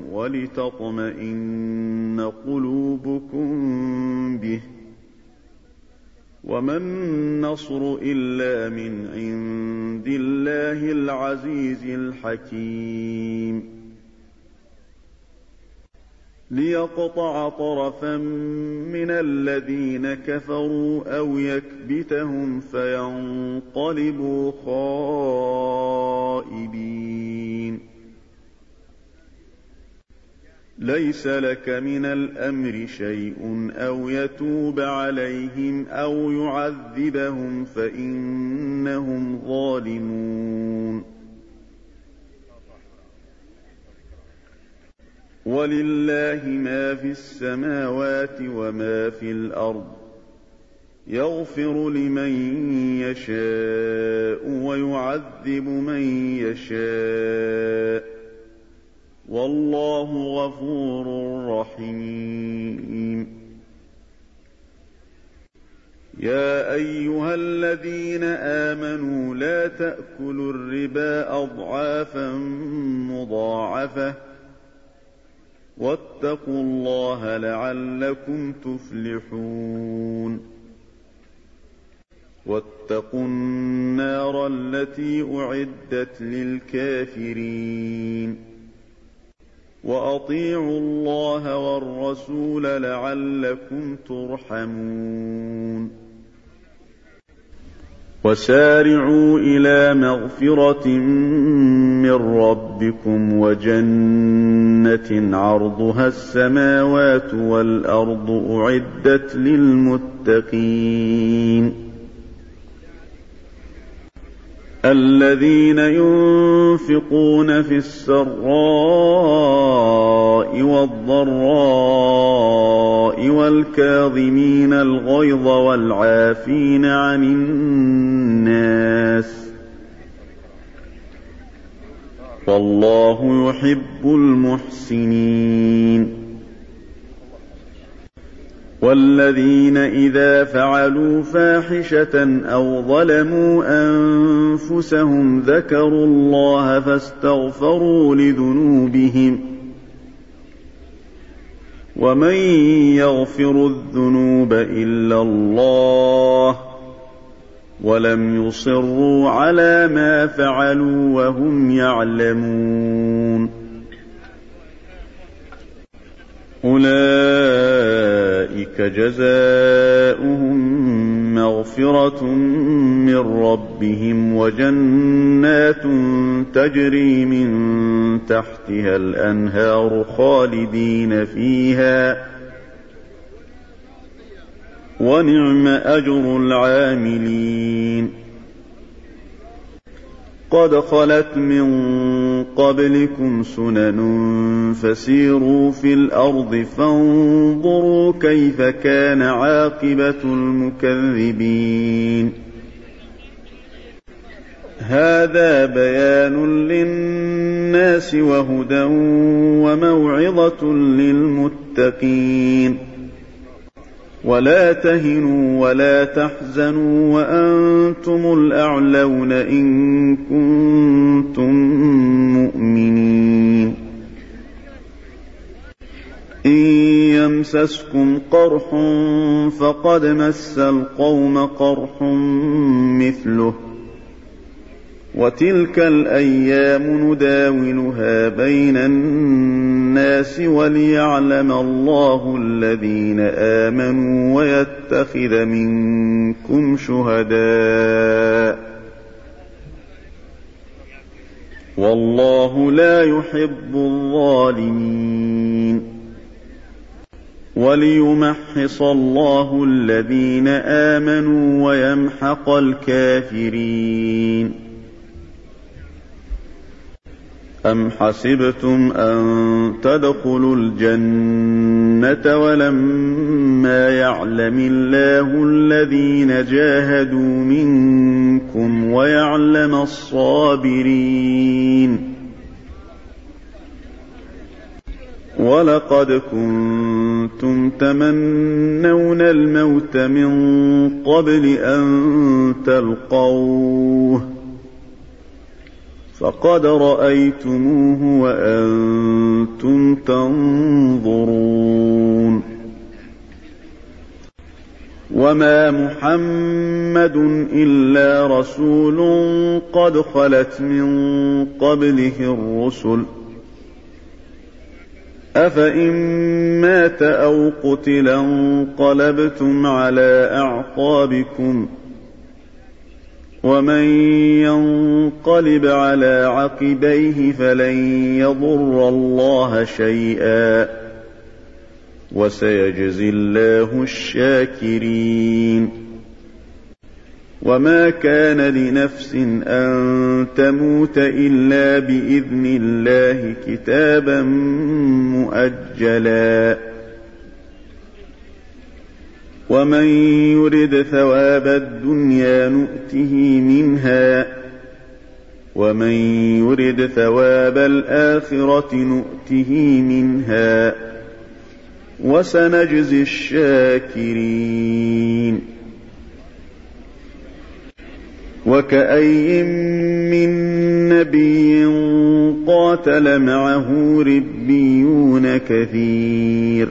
[SPEAKER 1] ولتطمئن قلوبكم به وما النصر إلا من عند الله العزيز الحكيم ليقطع طرفا من الذين كفروا أو يكبتهم فينقلبوا خائبين ليس لك من الأمر شيء أو يتوب عليهم أو يعذبهم فإنهم ظالمون ولله ما في السماوات وما في الأرض يغفر لمن يشاء ويعذب من يشاء والله غفور رحيم يا أيها الذين آمنوا لا تأكلوا الربا أضعافا مضاعفة واتقوا الله لعلكم تفلحون واتقوا النار التي أعدت للكافرين وأطيعوا الله والرسول لعلكم ترحمون وسارعوا إلى مغفرة من ربكم وجنة عرضها السماوات والأرض أعدت للمتقين الذين ينفقون في السراء والضراء والكاظمين الغيظ والعافين عن الناس والله يحب المحسنين والذين إذا فعلوا فاحشة أو ظلموا أنفسهم ذكروا الله فاستغفروا لذنوبهم ومن يغفر الذنوب إلا الله ولم يصروا على ما فعلوا وهم يعلمون أولئك جزاؤهم مغفرة من ربهم وجنات تجري من تحتها الأنهار خالدين فيها ونعم أجر العاملين قد خلت من قبلكم سنن فسيروا في الأرض فانظروا كيف كان عاقبة المكذبين هذا بيان للناس وهدى وموعظة للمتقين ولا تهنوا ولا تحزنوا وأنتم الأعلون إن كنتم مؤمنين إن يمسسكم قرح فقد مس القوم قرح مثله وتلك الأيام نداولها بين الناس وليعلم الله الذين آمنوا ويتخذ منكم شهداء والله لا يحب الظالمين وليمحص الله الذين آمنوا ويمحق الكافرين أم حسبتم أن تدخلوا الجنة ولما يعلم الله الذين جاهدوا منكم ويعلم الصابرين ولقد كنتم تمنون الموت من قبل أن تلقوه فقد رأيتموه وأنتم تنظرون وما محمد إلا رسول قد خلت من قبله الرسل أفإن مات أو قتل انقلبتم على أعقابكم ومن ينقلب على عقبيه فلن يضر الله شيئا وسيجزي الله الشاكرين وما كان لنفس أن تموت إلا بإذن الله كتابا مؤجلا ومن يرد ثواب الدنيا نؤته منها ومن يرد ثواب الآخرة نؤته منها وسنجزي الشاكرين وكأي من نبي قاتل معه ربيون كثير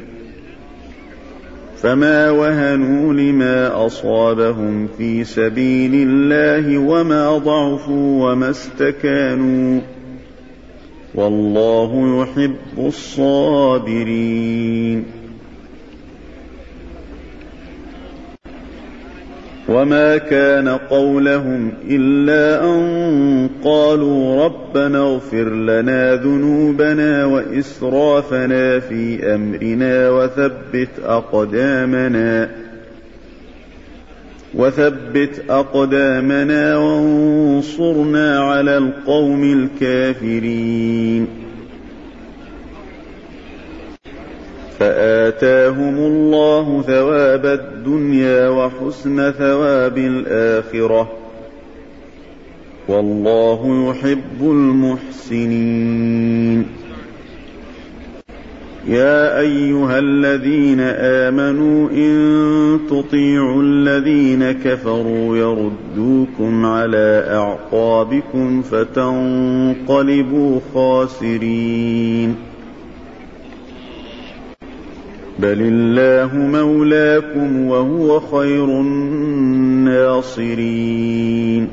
[SPEAKER 1] فما وهنوا لما أصابهم في سبيل الله وما ضعفوا وما استكانوا والله يحب الصابرين وما كان قولهم إلا أن قالوا ربنا اغفر لنا ذنوبنا وإسرافنا في أمرنا وثبت أقدامنا وثبت أقدامنا وانصرنا على القوم الكافرين فآتاهم الله ثواب الدنيا وحسن ثواب الآخرة والله يحب المحسنين يا أيها الذين آمنوا إن تطيعوا الذين كفروا يردوكم على أعقابكم فتنقلبوا خاسرين بل الله مولاكم وهو خير الناصرين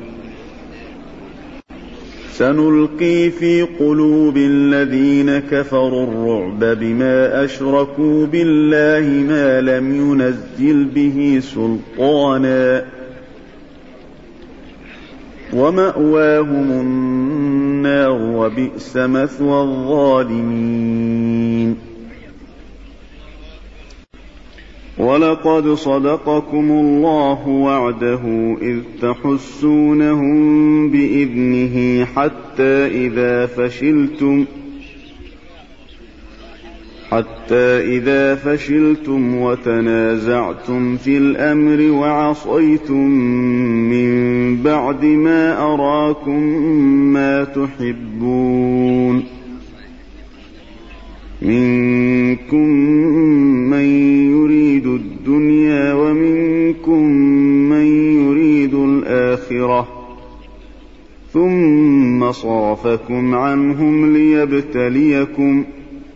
[SPEAKER 1] سنلقي في قلوب الذين كفروا الرعب بما أشركوا بالله ما لم ينزل به سلطانا ومأواهم النار وبئس مثوى الظالمين ولقد صدقكم الله وعده إذ تحسونهم بإذنه حتى إذا فشلتم حتى إذا فشلتم وتنازعتم في الأمر وعصيتم من بعد ما أراكم ما تحبون منكم من يريد الدنيا ومنكم من يريد الآخرة ثم صرفكم عنهم ليبتليكم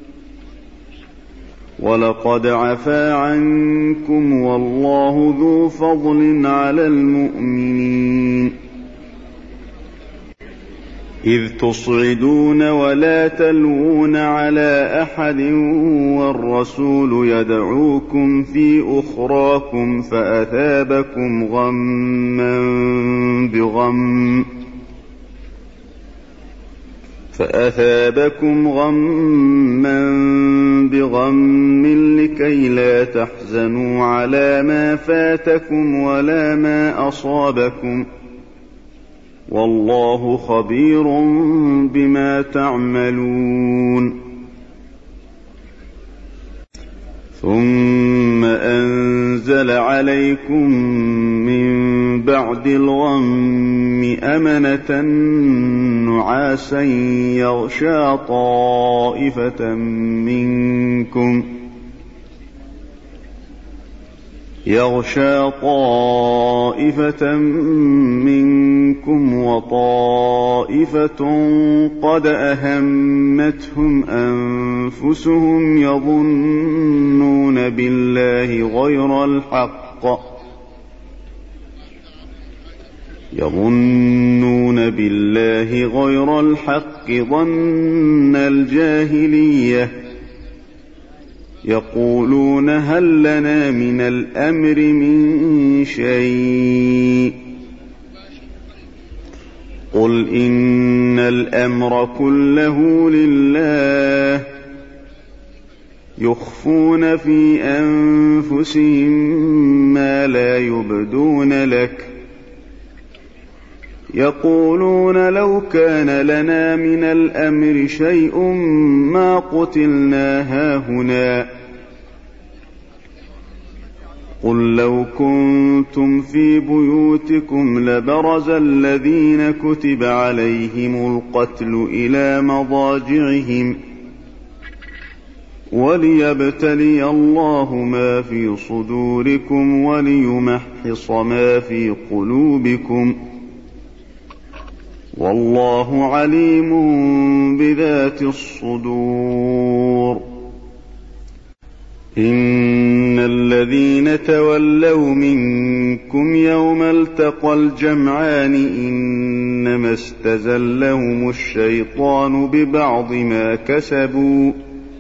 [SPEAKER 1] ولقد عفا عنكم والله ذو فضل على المؤمنين إذ تصعدون ولا تلوون على أحد والرسول يدعوكم في أخراكم فأثابكم غما بغم فأثابكم غما بغم لكي لا تحزنوا على ما فاتكم ولا ما أصابكم والله خبير بما تعملون ثم أنزل عليكم من بعد الغم أمنة نعاسا يغشى طائفة منكم يغشى طائفة منكم وطائفة قد أهمتهم أنفسهم يظنون بالله غير الحق يظنون بالله غير الحق ظن الجاهلية يقولون هل لنا من الأمر من شيء قل إن الأمر كله لله يخفون في أنفسهم ما لا يبدون لك يقولون لو كان لنا من الأمر شيء ما قتلنا هاهنا قل لو كنتم في بيوتكم لبرز الذين كتب عليهم القتل إلى مضاجعهم وليبتلي الله ما في صدوركم وليمحص ما في قلوبكم والله عليم بذات الصدور إن الذين تولوا منكم يوم التقى الجمعان إنما استزلهم الشيطان ببعض ما كسبوا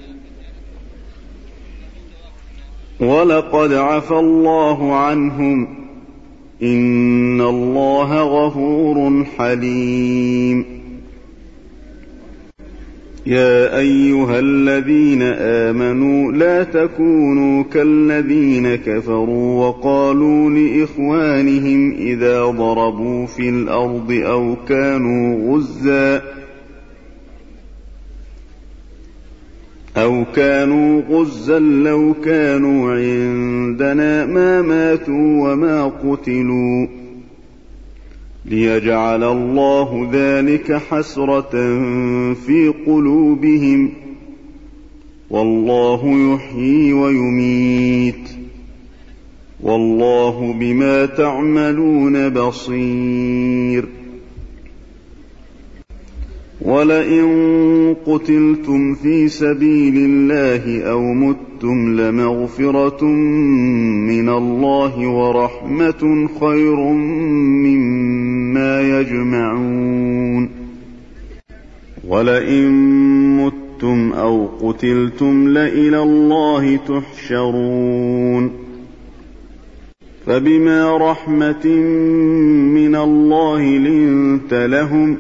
[SPEAKER 1] ولقد عفى الله عنهم إن الله غفور حليم يا أيها الذين آمنوا لا تكونوا كالذين كفروا وقالوا لإخوانهم إذا ضربوا في الأرض أو كانوا غزا أو كانوا غزا لو كانوا عندنا ما ماتوا وما قتلوا ليجعل الله ذلك حسرة في قلوبهم والله يحيي ويميت والله بما تعملون بصير ولئن قتلتم في سبيل الله أو متم لمغفرة من الله ورحمة خير مما يجمعون ولئن متم أو قتلتم لإلى الله تحشرون فبما رحمة من الله لنت لهم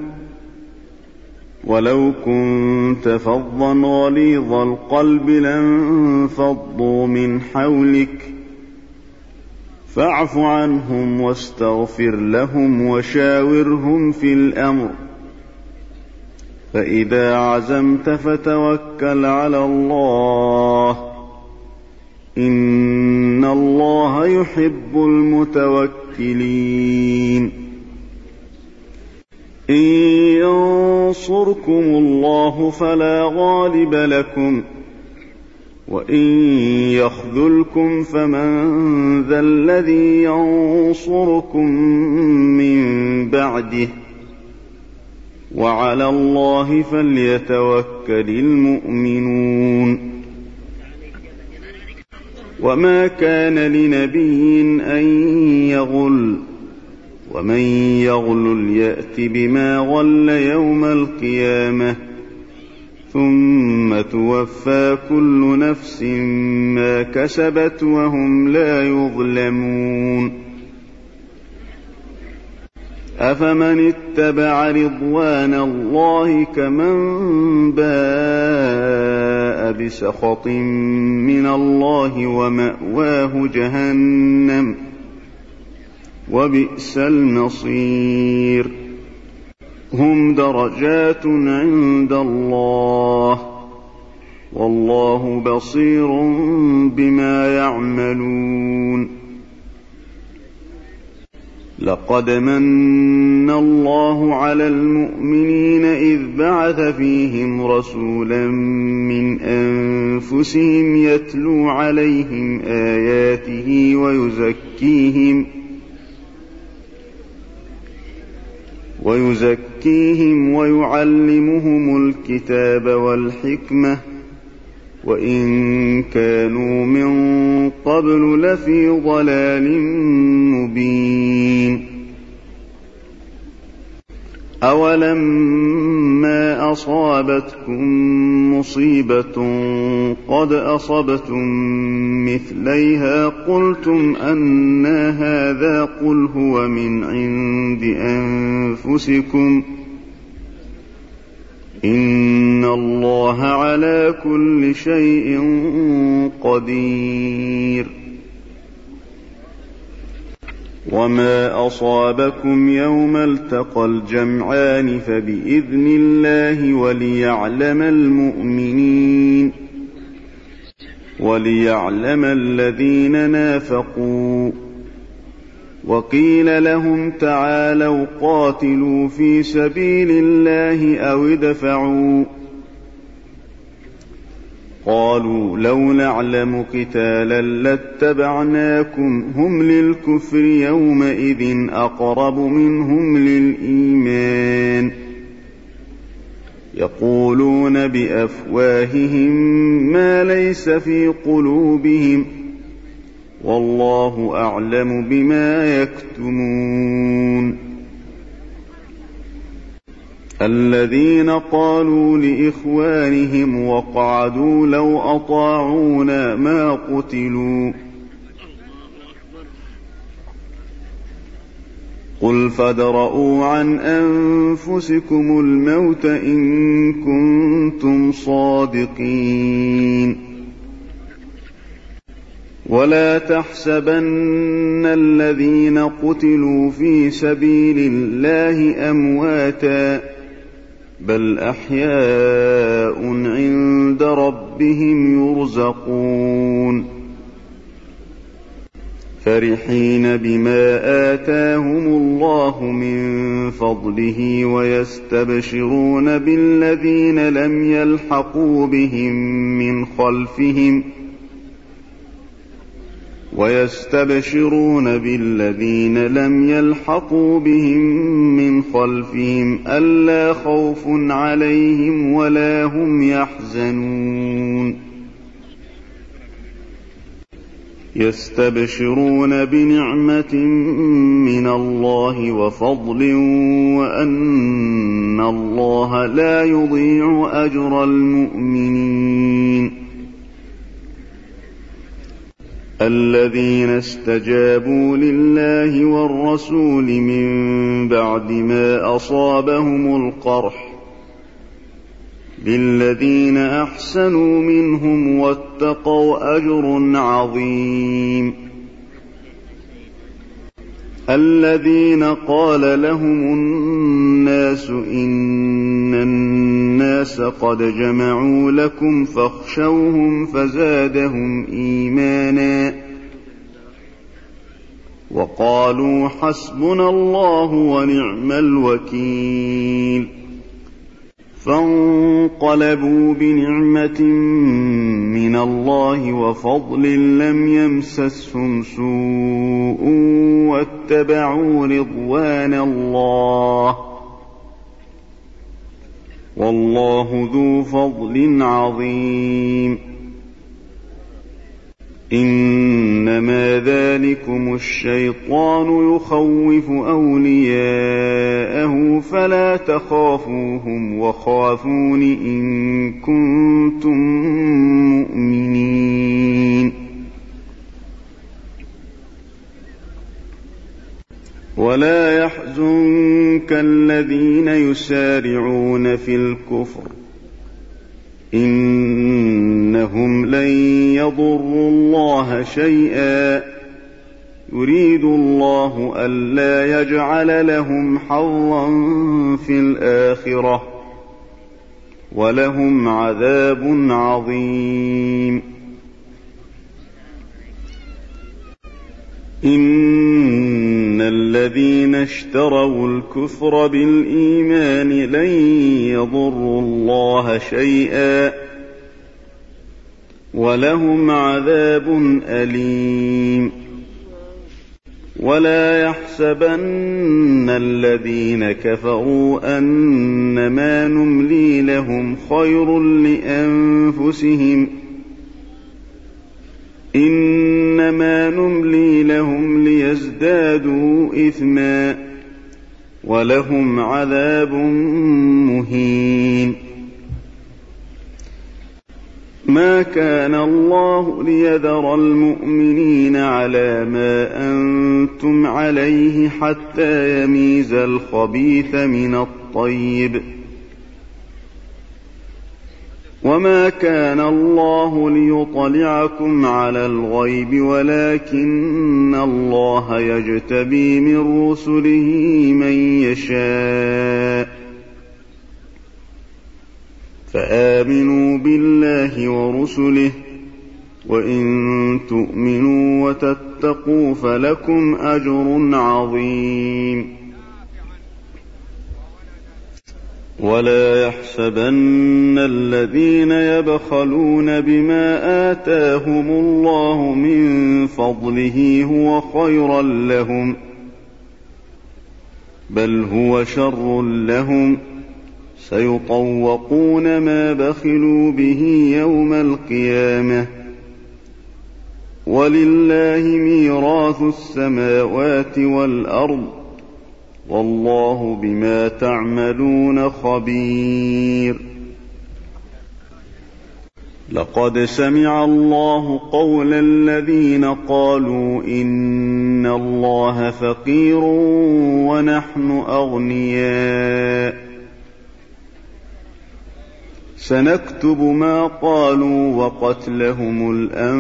[SPEAKER 1] ولو كنت فظا غليظ القلب لانفضوا من حولك فاعف عنهم واستغفر لهم وشاورهم في الأمر فإذا عزمت فتوكل على الله إن الله يحب المتوكلين إن ينصركم الله فلا غالب لكم وإن يخذلكم فمن ذا الذي ينصركم من بعده وعلى الله فليتوكل المؤمنون وما كان لنبي أن يغل ومن يغلل يأت بما غل يوم القيامة ثم توفى كل نفس ما كسبت وهم لا يظلمون أفمن اتبع رضوان الله كمن باء بسخط من الله ومأواه جهنم وبئس المصير هم درجات عند الله والله بصير بما يعملون لقد من الله على المؤمنين إذ بعث فيهم رسولا من أنفسهم يتلو عليهم آياته ويزكيهم ويزكيهم ويعلمهم الكتاب والحكمة وإن كانوا من قبل لفي ضلال مبين أولما أصابتكم مصيبة قد أصبتم مثليها قلتم أنى هذا قل هو من عند أنفسكم إن الله على كل شيء قدير وما أصابكم يوم التقى الجمعان فبإذن الله وليعلم المؤمنين وليعلم الذين نافقوا وقيل لهم تعالوا قاتلوا في سبيل الله أو ادفعوا قالوا لو نعلم قتالا لاتبعناكم هم للكفر يومئذ أقرب منهم للإيمان يقولون بأفواههم ما ليس في قلوبهم والله أعلم بما يكتمون الذين قالوا لإخوانهم وقعدوا لو أطاعونا ما قتلوا قل فادرءوا عن أنفسكم الموت إن كنتم صادقين ولا تحسبن الذين قتلوا في سبيل الله أمواتا بل أحياء عند ربهم يرزقون فرحين بما آتاهم الله من فضله ويستبشرون بالذين لم يلحقوا بهم من خلفهم ويستبشرون بالذين لم يلحقوا بهم من خلفهم ألا خوف عليهم ولا هم يحزنون يستبشرون بنعمة من الله وفضل وأن الله لا يضيع أجر المؤمنين الذين استجابوا لله والرسول من بعد ما أصابهم القرح للذين أحسنوا منهم واتقوا أجر عظيم الذين قال لهم الناس إن الناس قد جمعوا لكم فاخشوهم فزادهم إيمانا وقالوا حسبنا الله ونعم الوكيل فانقلبوا بنعمة من الله وفضل لم يمسسهم سوء واتبعوا رضوان الله والله ذو فضل عظيم إنما ذلكم الشيطان يخوف أولياءه فلا تخافوهم وخافون إن كنتم مؤمنين ولا يحزنك الذين يسارعون في الكفر إنهم لن يضروا الله شيئا يريد الله ألا يجعل لهم حظا في الآخرة ولهم عذاب عظيم إن الذين اشتروا الكفر بالإيمان لن يضروا الله شيئا ولهم عذاب أليم ولا يحسبن الذين كفروا أنما نملي لهم خير لأنفسهم إنما نملي لهم ليزدادوا إثما ولهم عذاب مهين. ما كان الله ليذر المؤمنين على ما أنتم عليه حتى يميز الخبيث من الطيب، وما كان الله ليطلعكم على الغيب ولكن الله يجتبي من رسله من يشاء، فآمنوا بالله ورسله، وإن تؤمنوا وتتقوا فلكم أجر عظيم. ولا يحسبن الذين يبخلون بما آتاهم الله من فضله هو خيرا لهم، بل هو شر لهم، سيطوقون ما بخلوا به يوم القيامة، ولله ميراث السماوات والأرض، والله بما تعملون خبير. لقد سمع الله قول الذين قالوا إن الله فقير ونحن أغنياء، سنكتب ما قالوا وقتلهم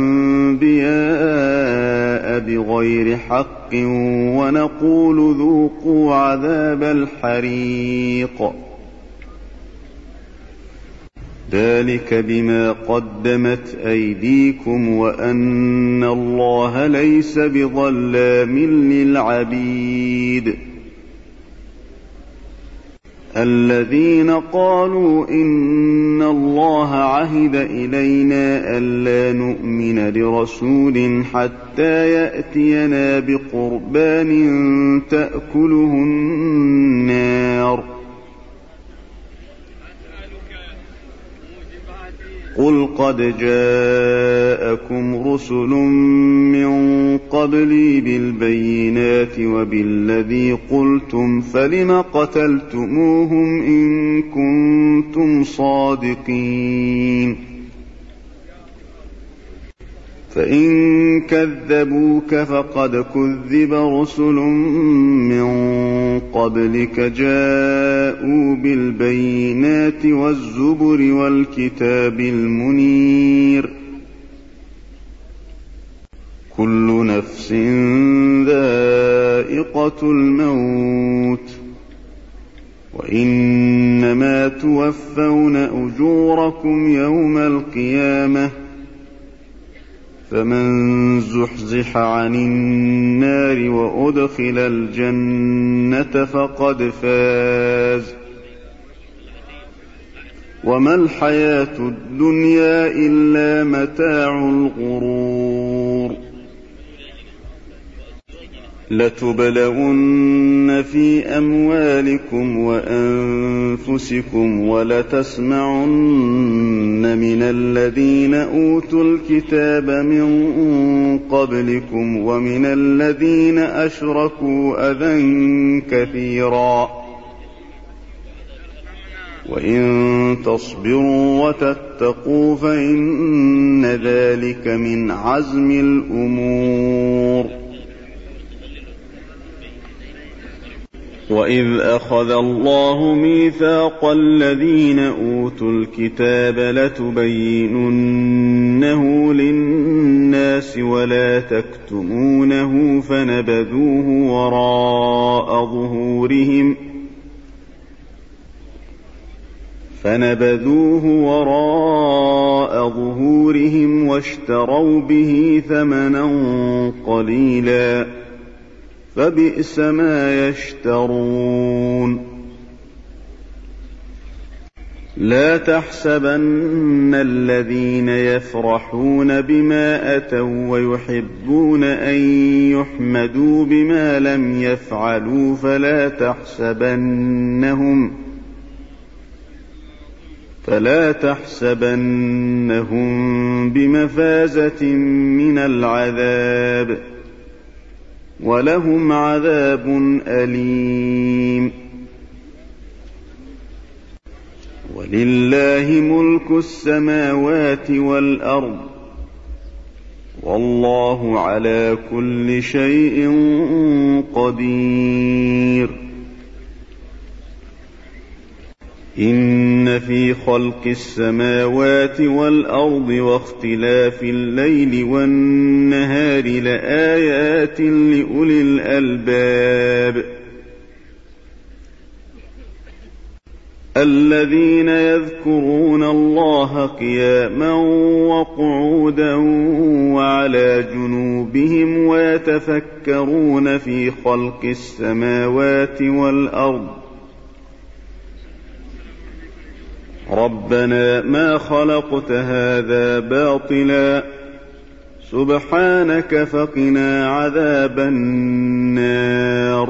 [SPEAKER 1] الأنبياء بغير حق، ونقول ذوقوا عذاب الحريق، ذلك بما قدمت أيديكم وأن الله ليس بظلام للعبيد. الذين قالوا إن الله عهد إلينا ألا نؤمن لرسول حتى يأتينا بقربان تأكله النار، قل قد جاءكم رسل من قبلي بالبينات وبالذي قلتم فلم قتلتموهم إن كنتم صادقين، فإن كذبوك فقد كذب رسل من قبلك جاءوا بالبينات والزبر والكتاب المنير، كل نفس ذائقة الموت، وإنما توفون أجوركم يوم القيامة، فمن زحزح عن النار وأدخل الجنة فقد فاز، وما الحياة الدنيا إلا متاع الغرور. لتبلغن في أموالكم وأنفسكم ولتسمعن من الذين أوتوا الكتاب من قبلكم ومن الذين أشركوا أذى كثيرا، وإن تصبروا وتتقوا فإن ذلك من عزم الأمور. وإذ أخذ الله ميثاق الذين أوتوا الكتاب لتبيننه للناس ولا تكتمونه فنبذوه وراء ظهورهم فنبذوه وراء ظهورهم واشتروا به ثمنا قليلا فبئس ما يشترون. لا تحسبن الذين يفرحون بما أتوا ويحبون أن يحمدوا بما لم يفعلوا فلا تحسبنهم فلا تحسبنهم بمفازة من العذاب، ولهم عذاب أليم. ولله ملك السماوات والأرض والله على كل شيء قدير. إن في خلق السماوات والأرض واختلاف الليل والنهار لآيات لأولي الألباب الذين يذكرون الله قياما وقعودا وعلى جنوبهم ويتفكرون في خلق السماوات والأرض ربنا ما خلقت هذا باطلا سبحانك فقنا عذاب النار.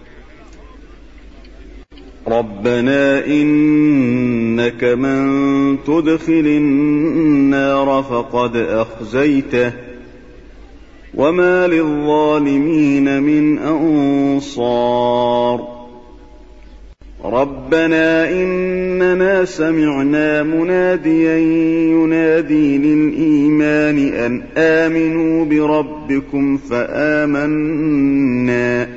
[SPEAKER 1] ربنا إنك من تدخل النار فقد أخزيته وما للظالمين من أنصار. ربنا إننا سمعنا مناديا ينادي للإيمان أن آمنوا بربكم فآمنا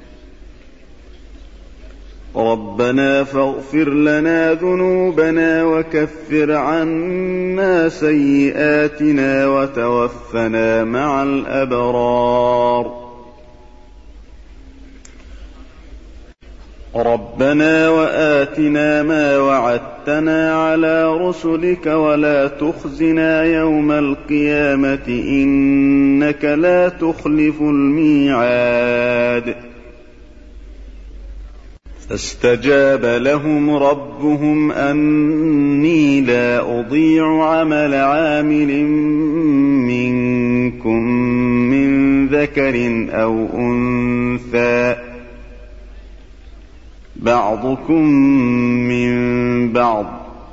[SPEAKER 1] ربنا فاغفر لنا ذنوبنا وكفر عنا سيئاتنا وتوفنا مع الأبرار. ربنا وآتنا ما وعدتنا على رسلك ولا تخزنا يوم القيامة إنك لا تخلف الميعاد. فاستجاب لهم ربهم أني لا أضيع عمل عامل منكم من ذكر أو أنثى بعضكم من بعض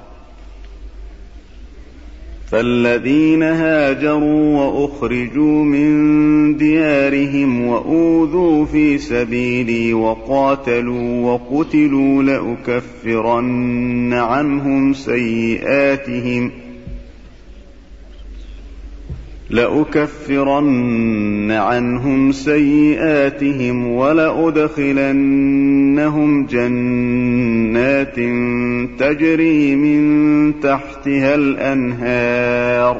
[SPEAKER 1] فالذين هاجروا وأخرجوا من ديارهم وأوذوا في سبيلي وقاتلوا وقتلوا لأكفرن عنهم سيئاتهم لأكفرن عنهم سيئاتهم ولأدخلنهم جنات تجري من تحتها الأنهار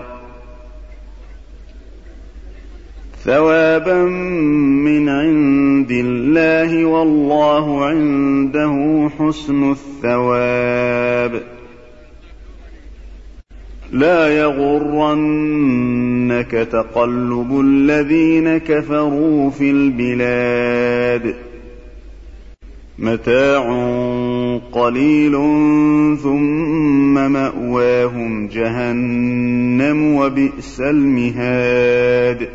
[SPEAKER 1] ثوابا من عند الله والله عنده حسن الثواب. لا يغرنك تقلب الذين كفروا في البلاد متاع قليل ثم مأواهم جهنم وبئس المهاد.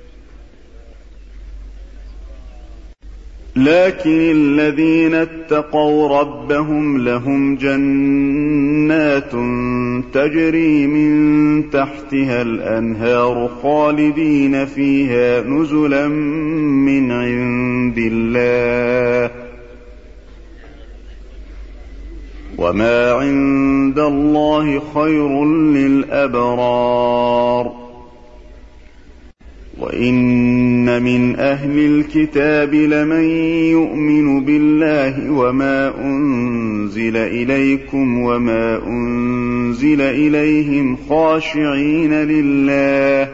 [SPEAKER 1] لكن الذين اتقوا ربهم لهم جنات تجري من تحتها الأنهار خالدين فيها نزلا من عند الله وما عند الله خير للأبرار. وإن من أهل الكتاب لمن يؤمن بالله وما أنزل إليكم وما أنزل إليهم خاشعين لله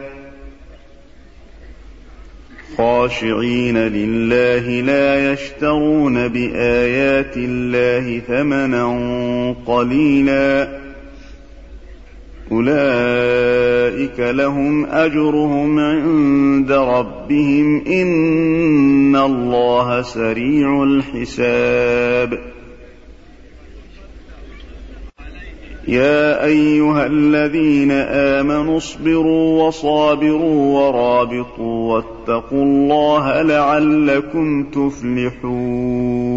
[SPEAKER 1] خاشعين لله لا يشترون بآيات الله ثمنا قليلا أولئك لهم أجرهم عند ربهم إن الله سريع الحساب. يا أيها الذين آمنوا اصبروا وصابروا ورابطوا واتقوا الله لعلكم تفلحون.